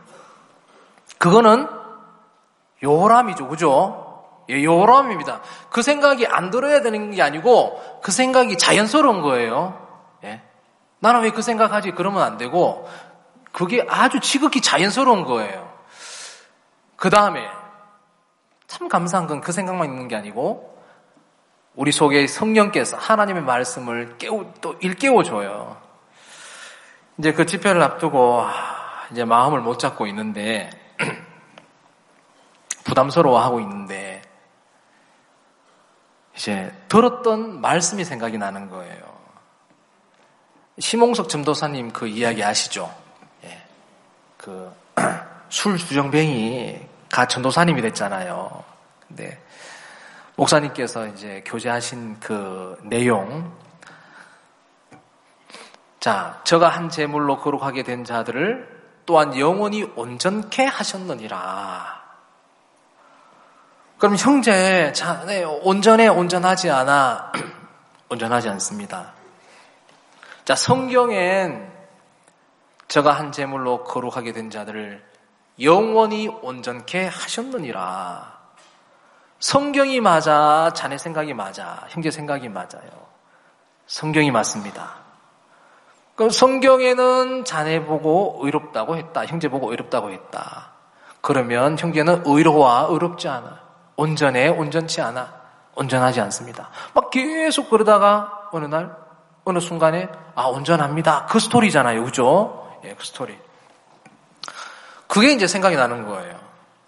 그거는 요람이죠, 그죠? 예, 요람입니다. 그 생각이 안 들어야 되는 게 아니고 그 생각이 자연스러운 거예요. 예. 나는 왜 그 생각하지? 그러면 안 되고 그게 아주 지극히 자연스러운 거예요. 그 다음에 참 감사한 건 그 생각만 있는 게 아니고 우리 속에 성령께서 하나님의 말씀을 깨우, 또 일깨워줘요. 이제 그 집회를 앞두고 이제 마음을 못 잡고 있는데 부담스러워하고 있는데 이제 들었던 말씀이 생각이 나는 거예요. 심홍석 전도사님 그 이야기 아시죠? 예. 그 술 주정뱅이 가 전도사님이 됐잖아요. 근데 목사님께서 이제 교제하신 그 내용, 자, 저가 한 제물로 거룩하게 된 자들을 또한 영원히 온전케 하셨느니라. 그럼 형제, 자네 온전해, 온전하지 않아? 온전하지 않습니다. 자, 성경엔 저가 한 제물로 거룩하게 된 자들을 영원히 온전케 하셨느니라. 성경이 맞아, 자네 생각이 맞아, 형제 생각이 맞아요. 성경이 맞습니다. 그럼 성경에는 자네 보고 의롭다고 했다, 형제 보고 의롭다고 했다. 그러면 형제는 의로워, 의롭지 않아. 온전해, 온전치 않아. 온전하지 않습니다. 막 계속 그러다가 어느 날, 어느 순간에 아, 온전합니다. 그 스토리잖아요. 그죠? 예, 그 스토리. 그게 이제 생각이 나는 거예요.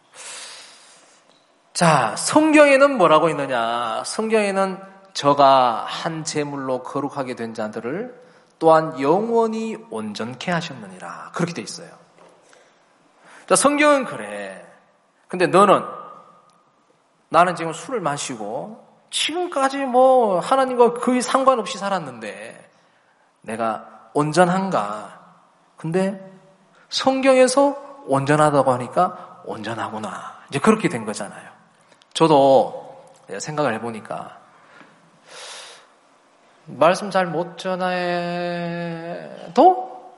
자, 성경에는 뭐라고 있느냐? 성경에는 저가 한 제물로 거룩하게 된 자들을 또한 영원히 온전케 하셨느니라. 그렇게 돼 있어요. 자, 성경은 그래. 근데 너는, 나는 지금 술을 마시고 지금까지 뭐 하나님과 거의 상관없이 살았는데 내가 온전한가? 근데 성경에서 온전하다고 하니까 온전하구나. 이제 그렇게 된 거잖아요. 저도 생각을 해보니까 말씀 잘 못 전해도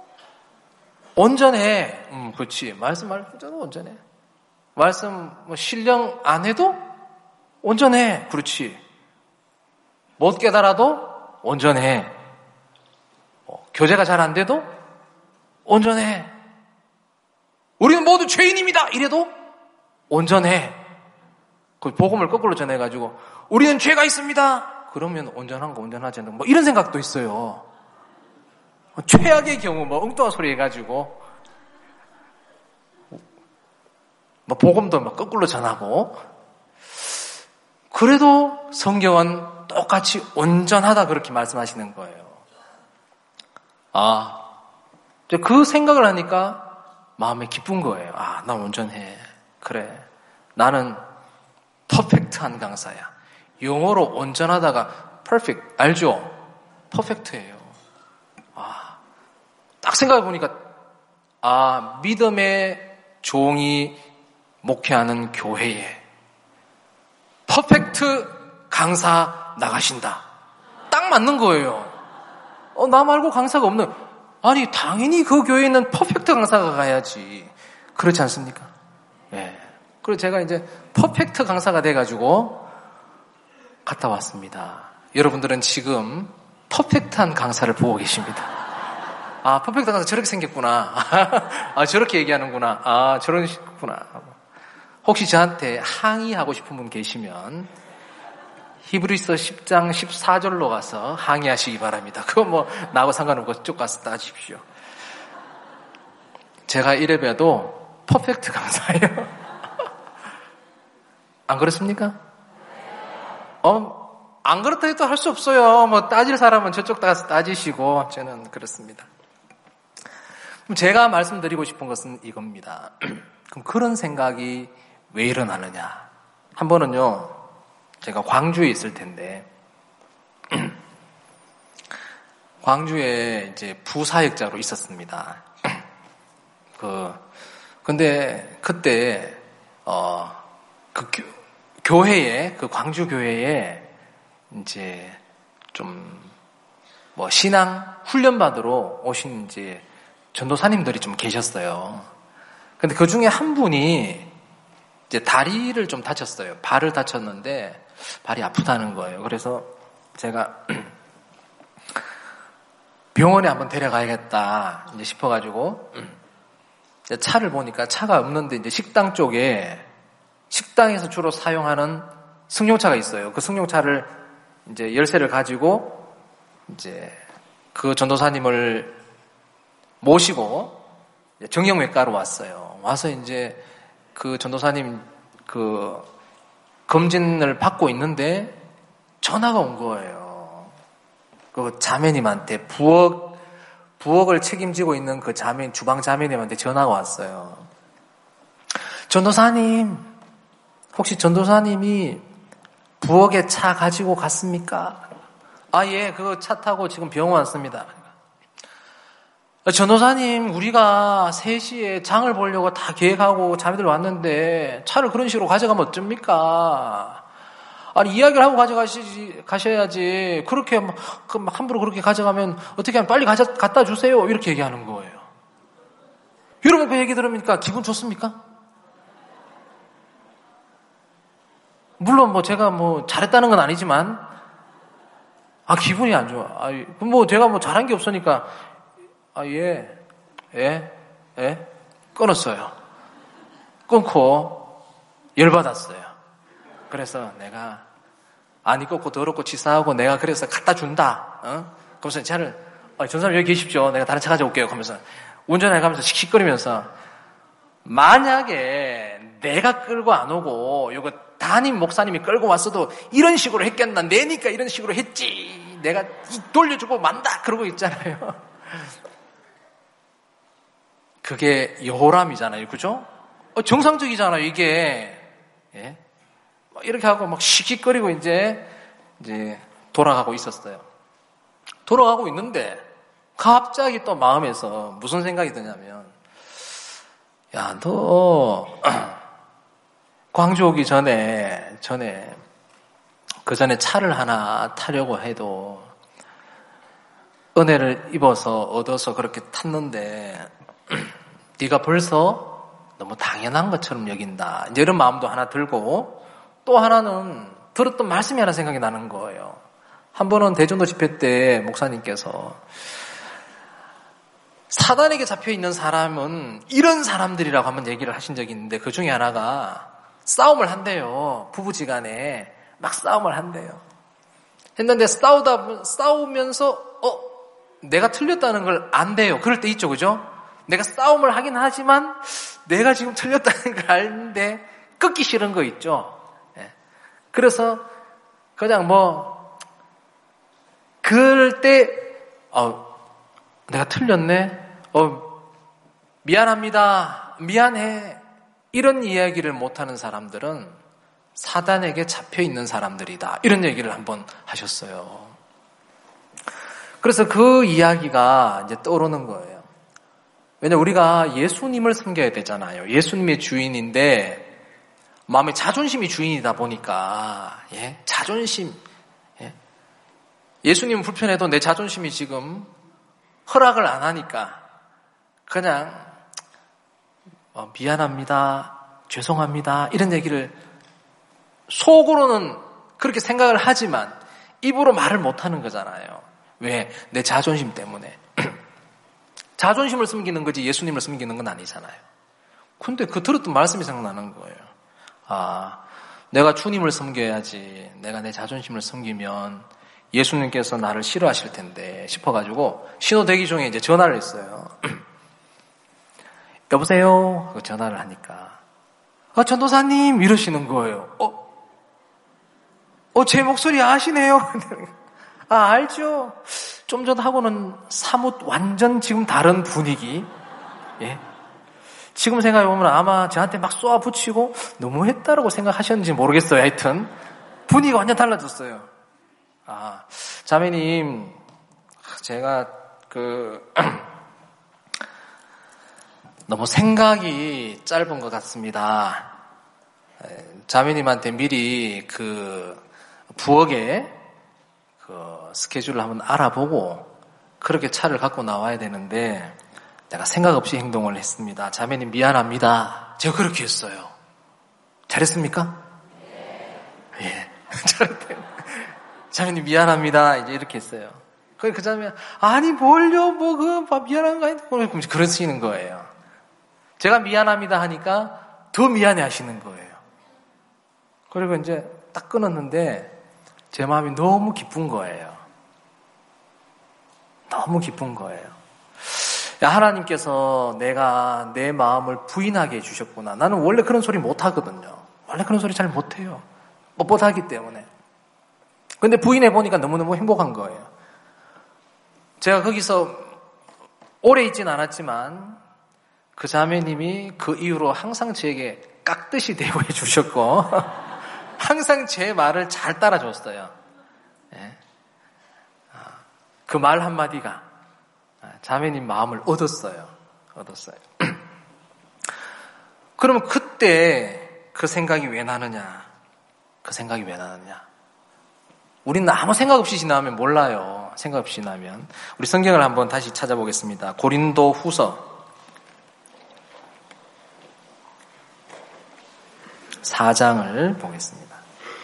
온전해. 음, 그렇지. 말씀 말 못해도 온전해. 말씀 뭐 신령 안 해도 온전해. 그렇지. 못 깨달아도 온전해. 어, 교제가 잘 안 돼도 온전해. 우리는 모두 죄인입니다. 이래도 온전해. 그 복음을 거꾸로 전해가지고 우리는 죄가 있습니다. 그러면 온전한 거 온전하지 않는 거 뭐 이런 생각도 있어요. 최악의 경우 뭐 엉뚱한 소리 해가지고 뭐 복음도 막 거꾸로 전하고 그래도 성경은 똑같이 온전하다 그렇게 말씀하시는 거예요. 아, 그 생각을 하니까 마음에 기쁜 거예요. 아, 난 온전해. 그래. 나는 퍼펙트한 강사야. 영어로 온전하다가 perfect 알죠? 퍼펙트예요. 아, 딱 생각해 보니까 아, 믿음의 종이 목회하는 교회에 퍼펙트 강사 나가신다. 딱 맞는 거예요. 어, 나 말고 강사가 없는. 아니, 당연히 그 교회에는 퍼펙트 강사가 가야지. 그렇지 않습니까? 예. 네. 그리고 제가 이제 퍼펙트 강사가 돼가지고 갔다 왔습니다. 여러분들은 지금 퍼펙트한 강사를 보고 계십니다. 아, 퍼펙트 강사 저렇게 생겼구나. 아, 저렇게 얘기하는구나. 아, 저런 식구나. 혹시 저한테 항의하고 싶은 분 계시면 히브리서 십 장 십사 절로 가서 항의하시기 바랍니다. 그거 뭐 나하고 상관없고 쭉 가서 따지십시오. 제가 이래봬도 퍼펙트 강사예요. 안 그렇습니까? 어, 안 그렇다 해도 할 수 없어요. 뭐 따질 사람은 저쪽 가서 따지시고 저는 그렇습니다. 제가 말씀드리고 싶은 것은 이겁니다. 그럼 그런 생각이 왜 일어나느냐? 한 번은요, 제가 광주에 있을 텐데, 광주에 이제 부사역자로 있었습니다. 그, 근데 그때, 어, 그 교, 교회에, 그 광주 교회에 이제 좀, 뭐, 신앙 훈련 받으러 오신 이제 전도사님들이 좀 계셨어요. 근데 그 중에 한 분이 이제 다리를 좀 다쳤어요. 발을 다쳤는데 발이 아프다는 거예요. 그래서 제가 병원에 한번 데려가야겠다 이제 싶어가지고 차를 보니까 차가 없는데 이제 식당 쪽에 식당에서 주로 사용하는 승용차가 있어요. 그 승용차를 이제 열쇠를 가지고 이제 그 전도사님을 모시고 정형외과로 왔어요. 와서 이제 그 전도사님 그 검진을 받고 있는데 전화가 온 거예요. 그 자매님한테 부엌 부엌을 책임지고 있는 그 자매 주방 자매님한테 전화가 왔어요. 전도사님, 혹시 전도사님이 부엌에 차 가지고 갔습니까? 아, 예, 그거 차 타고 지금 병원 왔습니다. 전도사님, 우리가 세 시에 장을 보려고 다 계획하고 자매들 왔는데 차를 그런 식으로 가져가면 어쩝니까? 아니, 이야기를 하고 가져가시, 가셔야지. 그렇게 막, 막 함부로 그렇게 가져가면 어떻게 하면 빨리 가져, 갖다 주세요. 이렇게 얘기하는 거예요. 여러분 그 얘기 들으니까 기분 좋습니까? 물론 뭐 제가 뭐 잘했다는 건 아니지만, 아, 기분이 안 좋아. 아, 뭐 제가 뭐 잘한 게 없으니까, 아, 예, 예, 예, 끊었어요. 끊고 열받았어요. 그래서 내가 아니 꺾고 더럽고 치사하고 내가 그래서 갖다 준다. 어? 그러면서 차를 어, 전사님 여기 계십시오. 내가 다른 차 가져올게요. 하면서 운전해가면서 씩씩거리면서 만약에 내가 끌고 안 오고 이거 담임 목사님이 끌고 왔어도 이런 식으로 했겠나. 내니까 이런 식으로 했지. 내가 돌려주고 만다. 그러고 있잖아요. 그게 여호람이잖아요. 그죠? 어, 정상적이잖아요. 이게. 예? 이렇게 하고 막 씩씩거리고 이제, 이제 돌아가고 있었어요. 돌아가고 있는데 갑자기 또 마음에서 무슨 생각이 드냐면, 야, 너 광주 오기 전에, 전에, 그 전에 차를 하나 타려고 해도 은혜를 입어서 얻어서 그렇게 탔는데 네가 벌써 너무 당연한 것처럼 여긴다. 이제 이런 마음도 하나 들고 또 하나는 들었던 말씀이 하나 생각이 나는 거예요. 한 번은 대전도 집회 때 목사님께서 사단에게 잡혀있는 사람은 이런 사람들이라고 한번 얘기를 하신 적이 있는데 그 중에 하나가 싸움을 한대요. 부부지간에 막 싸움을 한대요. 했는데 싸우다 싸우면서 어 내가 틀렸다는 걸 안대요. 그럴 때 있죠, 그죠? 내가 싸움을 하긴 하지만 내가 지금 틀렸다는 걸 아는데 끊기 싫은 거 있죠. 예. 그래서 그냥 뭐 그럴 때 어, 내가 틀렸네. 어 미안합니다. 미안해. 이런 이야기를 못하는 사람들은 사단에게 잡혀있는 사람들이다. 이런 얘기를 한번 하셨어요. 그래서 그 이야기가 이제 떠오르는 거예요. 왜냐 우리가 예수님을 섬겨야 되잖아요. 예수님의 주인인데 마음의 자존심이 주인이다 보니까 예? 자존심 예? 예수님은 불편해도 내 자존심이 지금 허락을 안 하니까 그냥 어, 미안합니다. 죄송합니다. 이런 얘기를 속으로는 그렇게 생각을 하지만 입으로 말을 못하는 거잖아요. 왜? 내 자존심 때문에. 자존심을 숨기는 거지 예수님을 숨기는 건 아니잖아요. 근데 그 들었던 말씀이 생각나는 거예요. 아, 내가 주님을 섬겨야지. 내가 내 자존심을 섬기면 예수님께서 나를 싫어하실 텐데 싶어가지고 신호 대기 중에 이제 전화를 했어요. 여보세요? 하고 전화를 하니까 아, 전도사님 이러시는 거예요. 어? 어, 제 목소리 아시네요? 아, 알죠? 좀 전하고는 사뭇 완전 지금 다른 분위기. 예. 지금 생각해보면 아마 저한테 막 쏘아붙이고 너무했다라고 생각하셨는지 모르겠어요. 하여튼 분위기가 완전 달라졌어요. 아, 자매님, 제가 그 너무 생각이 짧은 것 같습니다. 자매님한테 미리 그 부엌에 그 스케줄을 한번 알아보고 그렇게 차를 갖고 나와야 되는데 내가 생각 없이 행동을 했습니다. 자매님 미안합니다. 제가 그렇게 했어요. 잘했습니까? 예, 잘했대요. 자매님 미안합니다. 이제 이렇게 했어요. 그, 그 자매, 아니, 뭘요, 뭐, 그, 미안한 거 아닌데, 그러시는 거예요. 제가 미안합니다 하니까 더 미안해 하시는 거예요. 그리고 이제 딱 끊었는데, 제 마음이 너무 기쁜 거예요. 너무 기쁜 거예요. 야, 하나님께서 내가 내 마음을 부인하게 해주셨구나. 나는 원래 그런 소리 못 하거든요. 원래 그런 소리 잘 못 해요. 뻣뻣하기 때문에. 근데 부인해 보니까 너무너무 행복한 거예요. 제가 거기서 오래 있진 않았지만 그 자매님이 그 이후로 항상 저에게 깍듯이 대우해 주셨고 항상 제 말을 잘 따라줬어요. 네. 그 말 한마디가 자매님 마음을 얻었어요. 얻었어요. 그러면 그때 그 생각이 왜 나느냐? 그 생각이 왜 나느냐? 우리는 아무 생각 없이 지나면 몰라요. 생각 없이 지나면. 우리 성경을 한번 다시 찾아보겠습니다. 고린도 후서 사 장을 보겠습니다.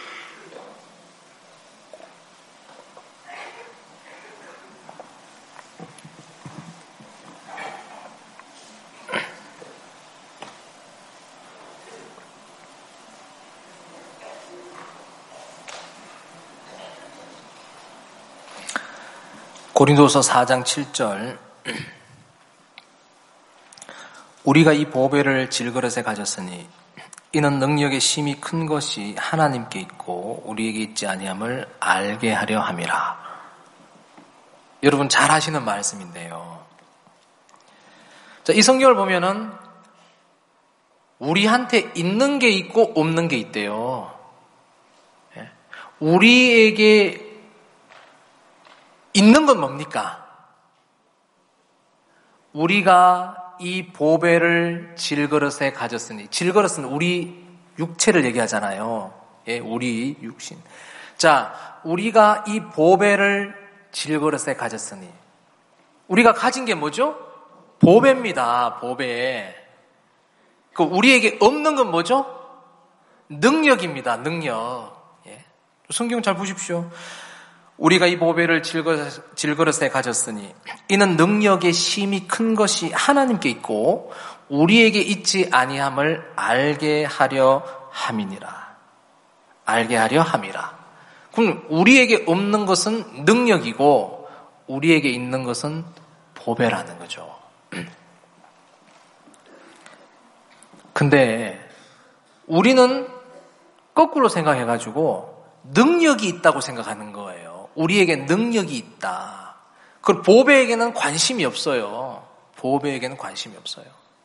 고린도서 사 장 칠 절 우리가 이 보배를 질그릇에 가졌으니 이는 능력의 심이 큰 것이 하나님께 있고 우리에게 있지 아니함을 알게 하려 함이라. 여러분 잘 아시는 말씀인데요. 자, 이 성경을 보면은 우리한테 있는 게 있고 없는 게 있대요. 우리에게 있는 건 뭡니까? 우리가 이 보배를 질그릇에 가졌으니, 질그릇은 우리 육체를 얘기하잖아요. 예, 우리 육신. 자, 우리가 이 보배를 질그릇에 가졌으니, 우리가 가진 게 뭐죠? 보배입니다. 보배. 그 우리에게 없는 건 뭐죠? 능력입니다. 능력. 예. 성경 잘 보십시오. 우리가 이 보배를 질그릇, 질그릇에 가졌으니 이는 능력의 심이 큰 것이 하나님께 있고 우리에게 있지 아니함을 알게 하려 함이니라. 알게 하려 함이라. 그럼 우리에게 없는 것은 능력이고 우리에게 있는 것은 보배라는 거죠. 근데 우리는 거꾸로 생각해가지고 능력이 있다고 생각하는 거예요. 우리에게 능력이 있다. 그리고 보배에게는 관심이 없어요. 보배에게는 관심이 없어요.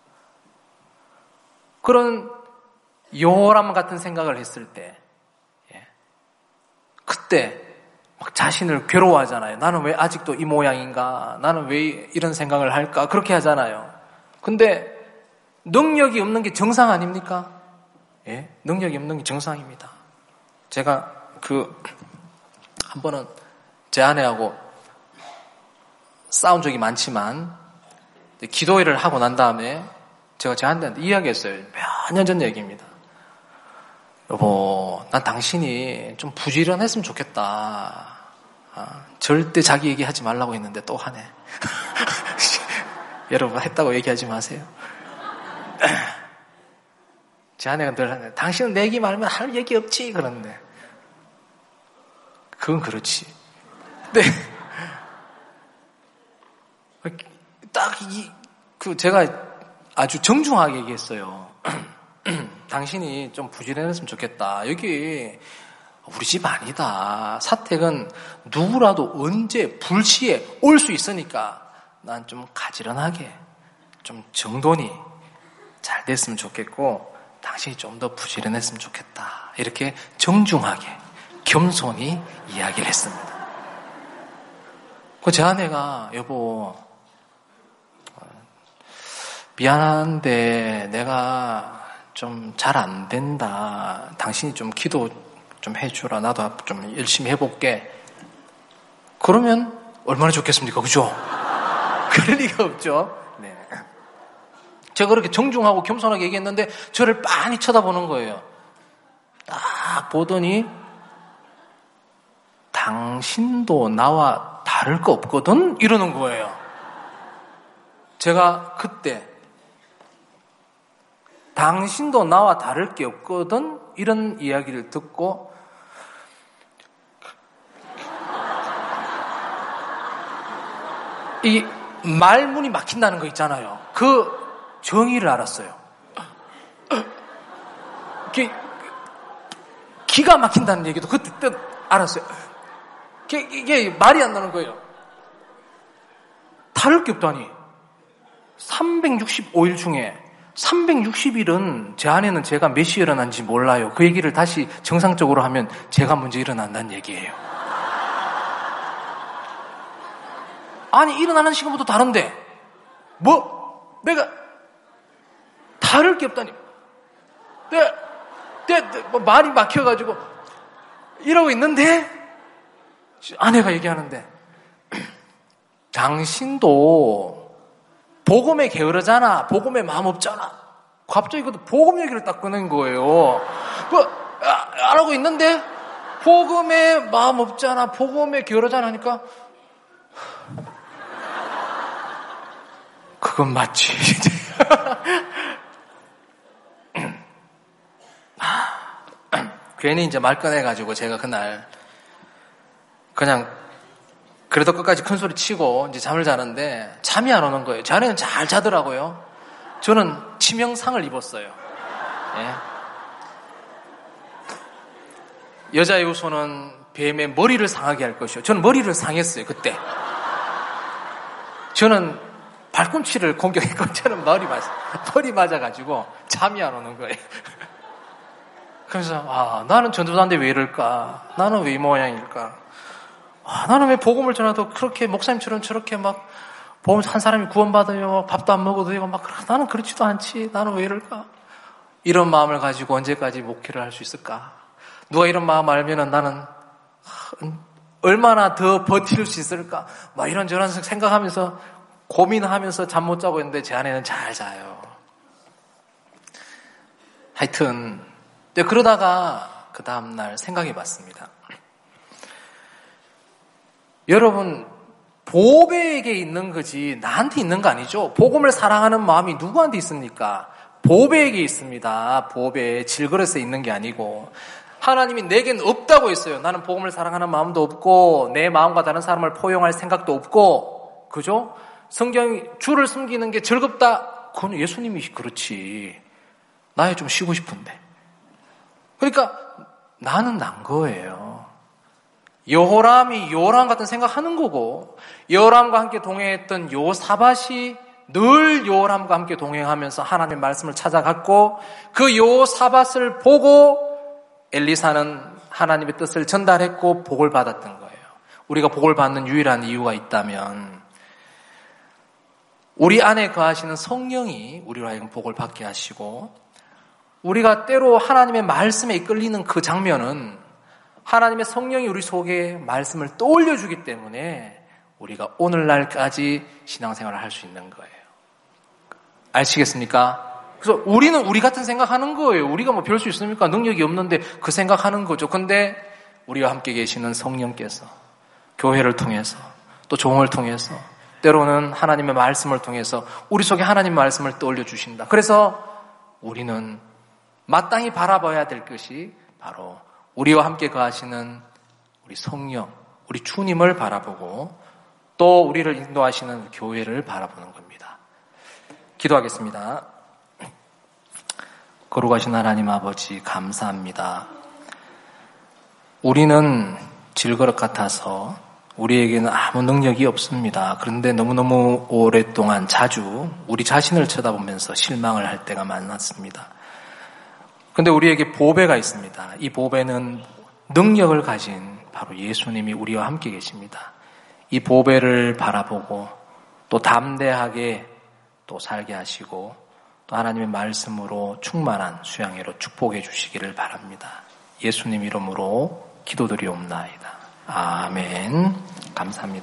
그런 요람 같은 생각을 했을 때, 예. 그때 막 자신을 괴로워하잖아요. 나는 왜 아직도 이 모양인가? 나는 왜 이런 생각을 할까? 그렇게 하잖아요. 근데 능력이 없는 게 정상 아닙니까? 예, 능력이 없는 게 정상입니다. 제가 그 한 번은 제 아내하고 싸운 적이 많지만 기도회를 하고 난 다음에 제가 제 아내한테 이야기했어요. 몇 년 전 얘기입니다. 여보, 난 당신이 좀 부지런했으면 좋겠다. 아, 절대 자기 얘기하지 말라고 했는데 또 하네. 여러분 했다고 얘기하지 마세요. 제 아내가 늘 하네. 당신은 내 얘기 말면 할 얘기 없지 그러는데 그건 그렇지. 네. 딱 이, 그 제가 아주 정중하게 얘기했어요. 당신이 좀 부지런했으면 좋겠다. 여기 우리 집 아니다. 사택은 누구라도 언제 불시에 올 수 있으니까 난 좀 가지런하게, 좀 정돈이 잘 됐으면 좋겠고 당신이 좀 더 부지런했으면 좋겠다. 이렇게 정중하게 겸손히 이야기를 했습니다. 그 제 아내가 여보 미안한데 내가 좀 잘 안 된다. 당신이 좀 기도 좀 해주라. 나도 좀 열심히 해볼게. 그러면 얼마나 좋겠습니까? 그죠? 그럴 리가 없죠. 네. 제가 그렇게 정중하고 겸손하게 얘기했는데 저를 빤히 쳐다보는 거예요. 딱 보더니 당신도 나와 다를 거 없거든? 이러는 거예요. 제가 그때 당신도 나와 다를 게 없거든? 이런 이야기를 듣고 이 말문이 막힌다는 거 있잖아요. 그 정의를 알았어요. 기, 기가 막힌다는 얘기도 그때 뜻 알았어요. 이게, 이게 말이 안 나는 거예요. 다를 게 없다니. 삼백육십오 일 중에 삼백육십 일은 제 안에는 제가 몇 시에 일어난지 몰라요. 그 얘기를 다시 정상적으로 하면 제가 먼저 일어난다는 얘기예요. 아니 일어나는 시간부터 다른데 뭐 내가 다를 게 없다니. 내, 내, 내 뭐 말이 막혀가지고 이러고 있는데 아내가 얘기하는데 당신도 복음에 게으르잖아. 복음에 마음 없잖아. 갑자기 그 복음 얘기를 딱 꺼낸 거예요. 그 안 하고 있는데 복음에 마음 없잖아. 복음에 게으르잖아 하니까 그건 맞지. 괜히 이제 말 꺼내가지고 제가 그날 그냥 그래도 끝까지 큰 소리 치고 이제 잠을 자는데 잠이 안 오는 거예요. 제 아내는 잘 자더라고요. 저는 치명상을 입었어요. 예. 여자의 후손은 뱀의 머리를 상하게 할 것이요. 저는 머리를 상했어요. 그때. 저는 발꿈치를 공격했고 저는 머리 맞아, 머리 맞아가지고 잠이 안 오는 거예요. 그래서 아 나는 전도사인데 왜 이럴까? 나는 왜 이 모양일까? 아, 나는 왜 복음을 전해도 그렇게 목사님처럼 저렇게 막 복음 한 사람이 구원받아요. 밥도 안 먹어도 되고 막 나는 그렇지도 않지. 나는 왜 이럴까? 이런 마음을 가지고 언제까지 목회를 할 수 있을까? 누가 이런 마음 알면은 나는 얼마나 더 버틸 수 있을까? 막 이런저런 생각하면서 고민하면서 잠 못 자고 있는데 제 아내는 잘 자요. 하여튼 그러다가 그 다음날 생각해 봤습니다. 여러분 보배에게 있는 거지 나한테 있는 거 아니죠? 복음을 사랑하는 마음이 누구한테 있습니까? 보배에게 있습니다. 보배 질그릇에 있는 게 아니고 하나님이 내겐 없다고 했어요. 나는 복음을 사랑하는 마음도 없고 내 마음과 다른 사람을 포용할 생각도 없고 그죠? 성경이 주를 숨기는 게 즐겁다. 그건 예수님이 그렇지. 나야 좀 쉬고 싶은데. 그러니까 나는 난 거예요. 여호람이 요람 같은 생각하는 거고 여호람과 함께 동행했던 요사밧이 늘 여호람과 함께 동행하면서 하나님의 말씀을 찾아갔고 그 요사밧을 보고 엘리사는 하나님의 뜻을 전달했고 복을 받았던 거예요. 우리가 복을 받는 유일한 이유가 있다면 우리 안에 거하시는 성령이 우리로 하여금 복을 받게 하시고 우리가 때로 하나님의 말씀에 이끌리는 그 장면은 하나님의 성령이 우리 속에 말씀을 떠올려주기 때문에 우리가 오늘날까지 신앙생활을 할 수 있는 거예요. 아시겠습니까? 그래서 우리는 우리 같은 생각하는 거예요. 우리가 뭐 별 수 있습니까? 능력이 없는데 그 생각하는 거죠. 근데 우리와 함께 계시는 성령께서 교회를 통해서 또 종을 통해서 때로는 하나님의 말씀을 통해서 우리 속에 하나님의 말씀을 떠올려 주신다. 그래서 우리는 마땅히 바라봐야 될 것이 바로 우리와 함께 거하시는 우리 성령, 우리 주님을 바라보고 또 우리를 인도하시는 교회를 바라보는 겁니다. 기도하겠습니다. 거룩하신 하나님 아버지 감사합니다. 우리는 질그릇 같아서 우리에게는 아무 능력이 없습니다. 그런데 너무너무 오랫동안 자주 우리 자신을 쳐다보면서 실망을 할 때가 많았습니다. 그런데 우리에게 보배가 있습니다. 이 보배는 능력을 가진 바로 예수님이 우리와 함께 계십니다. 이 보배를 바라보고 또 담대하게 또 살게 하시고 또 하나님의 말씀으로 충만한 수양회로 축복해 주시기를 바랍니다. 예수님 이름으로 기도드리옵나이다. 아멘. 감사합니다.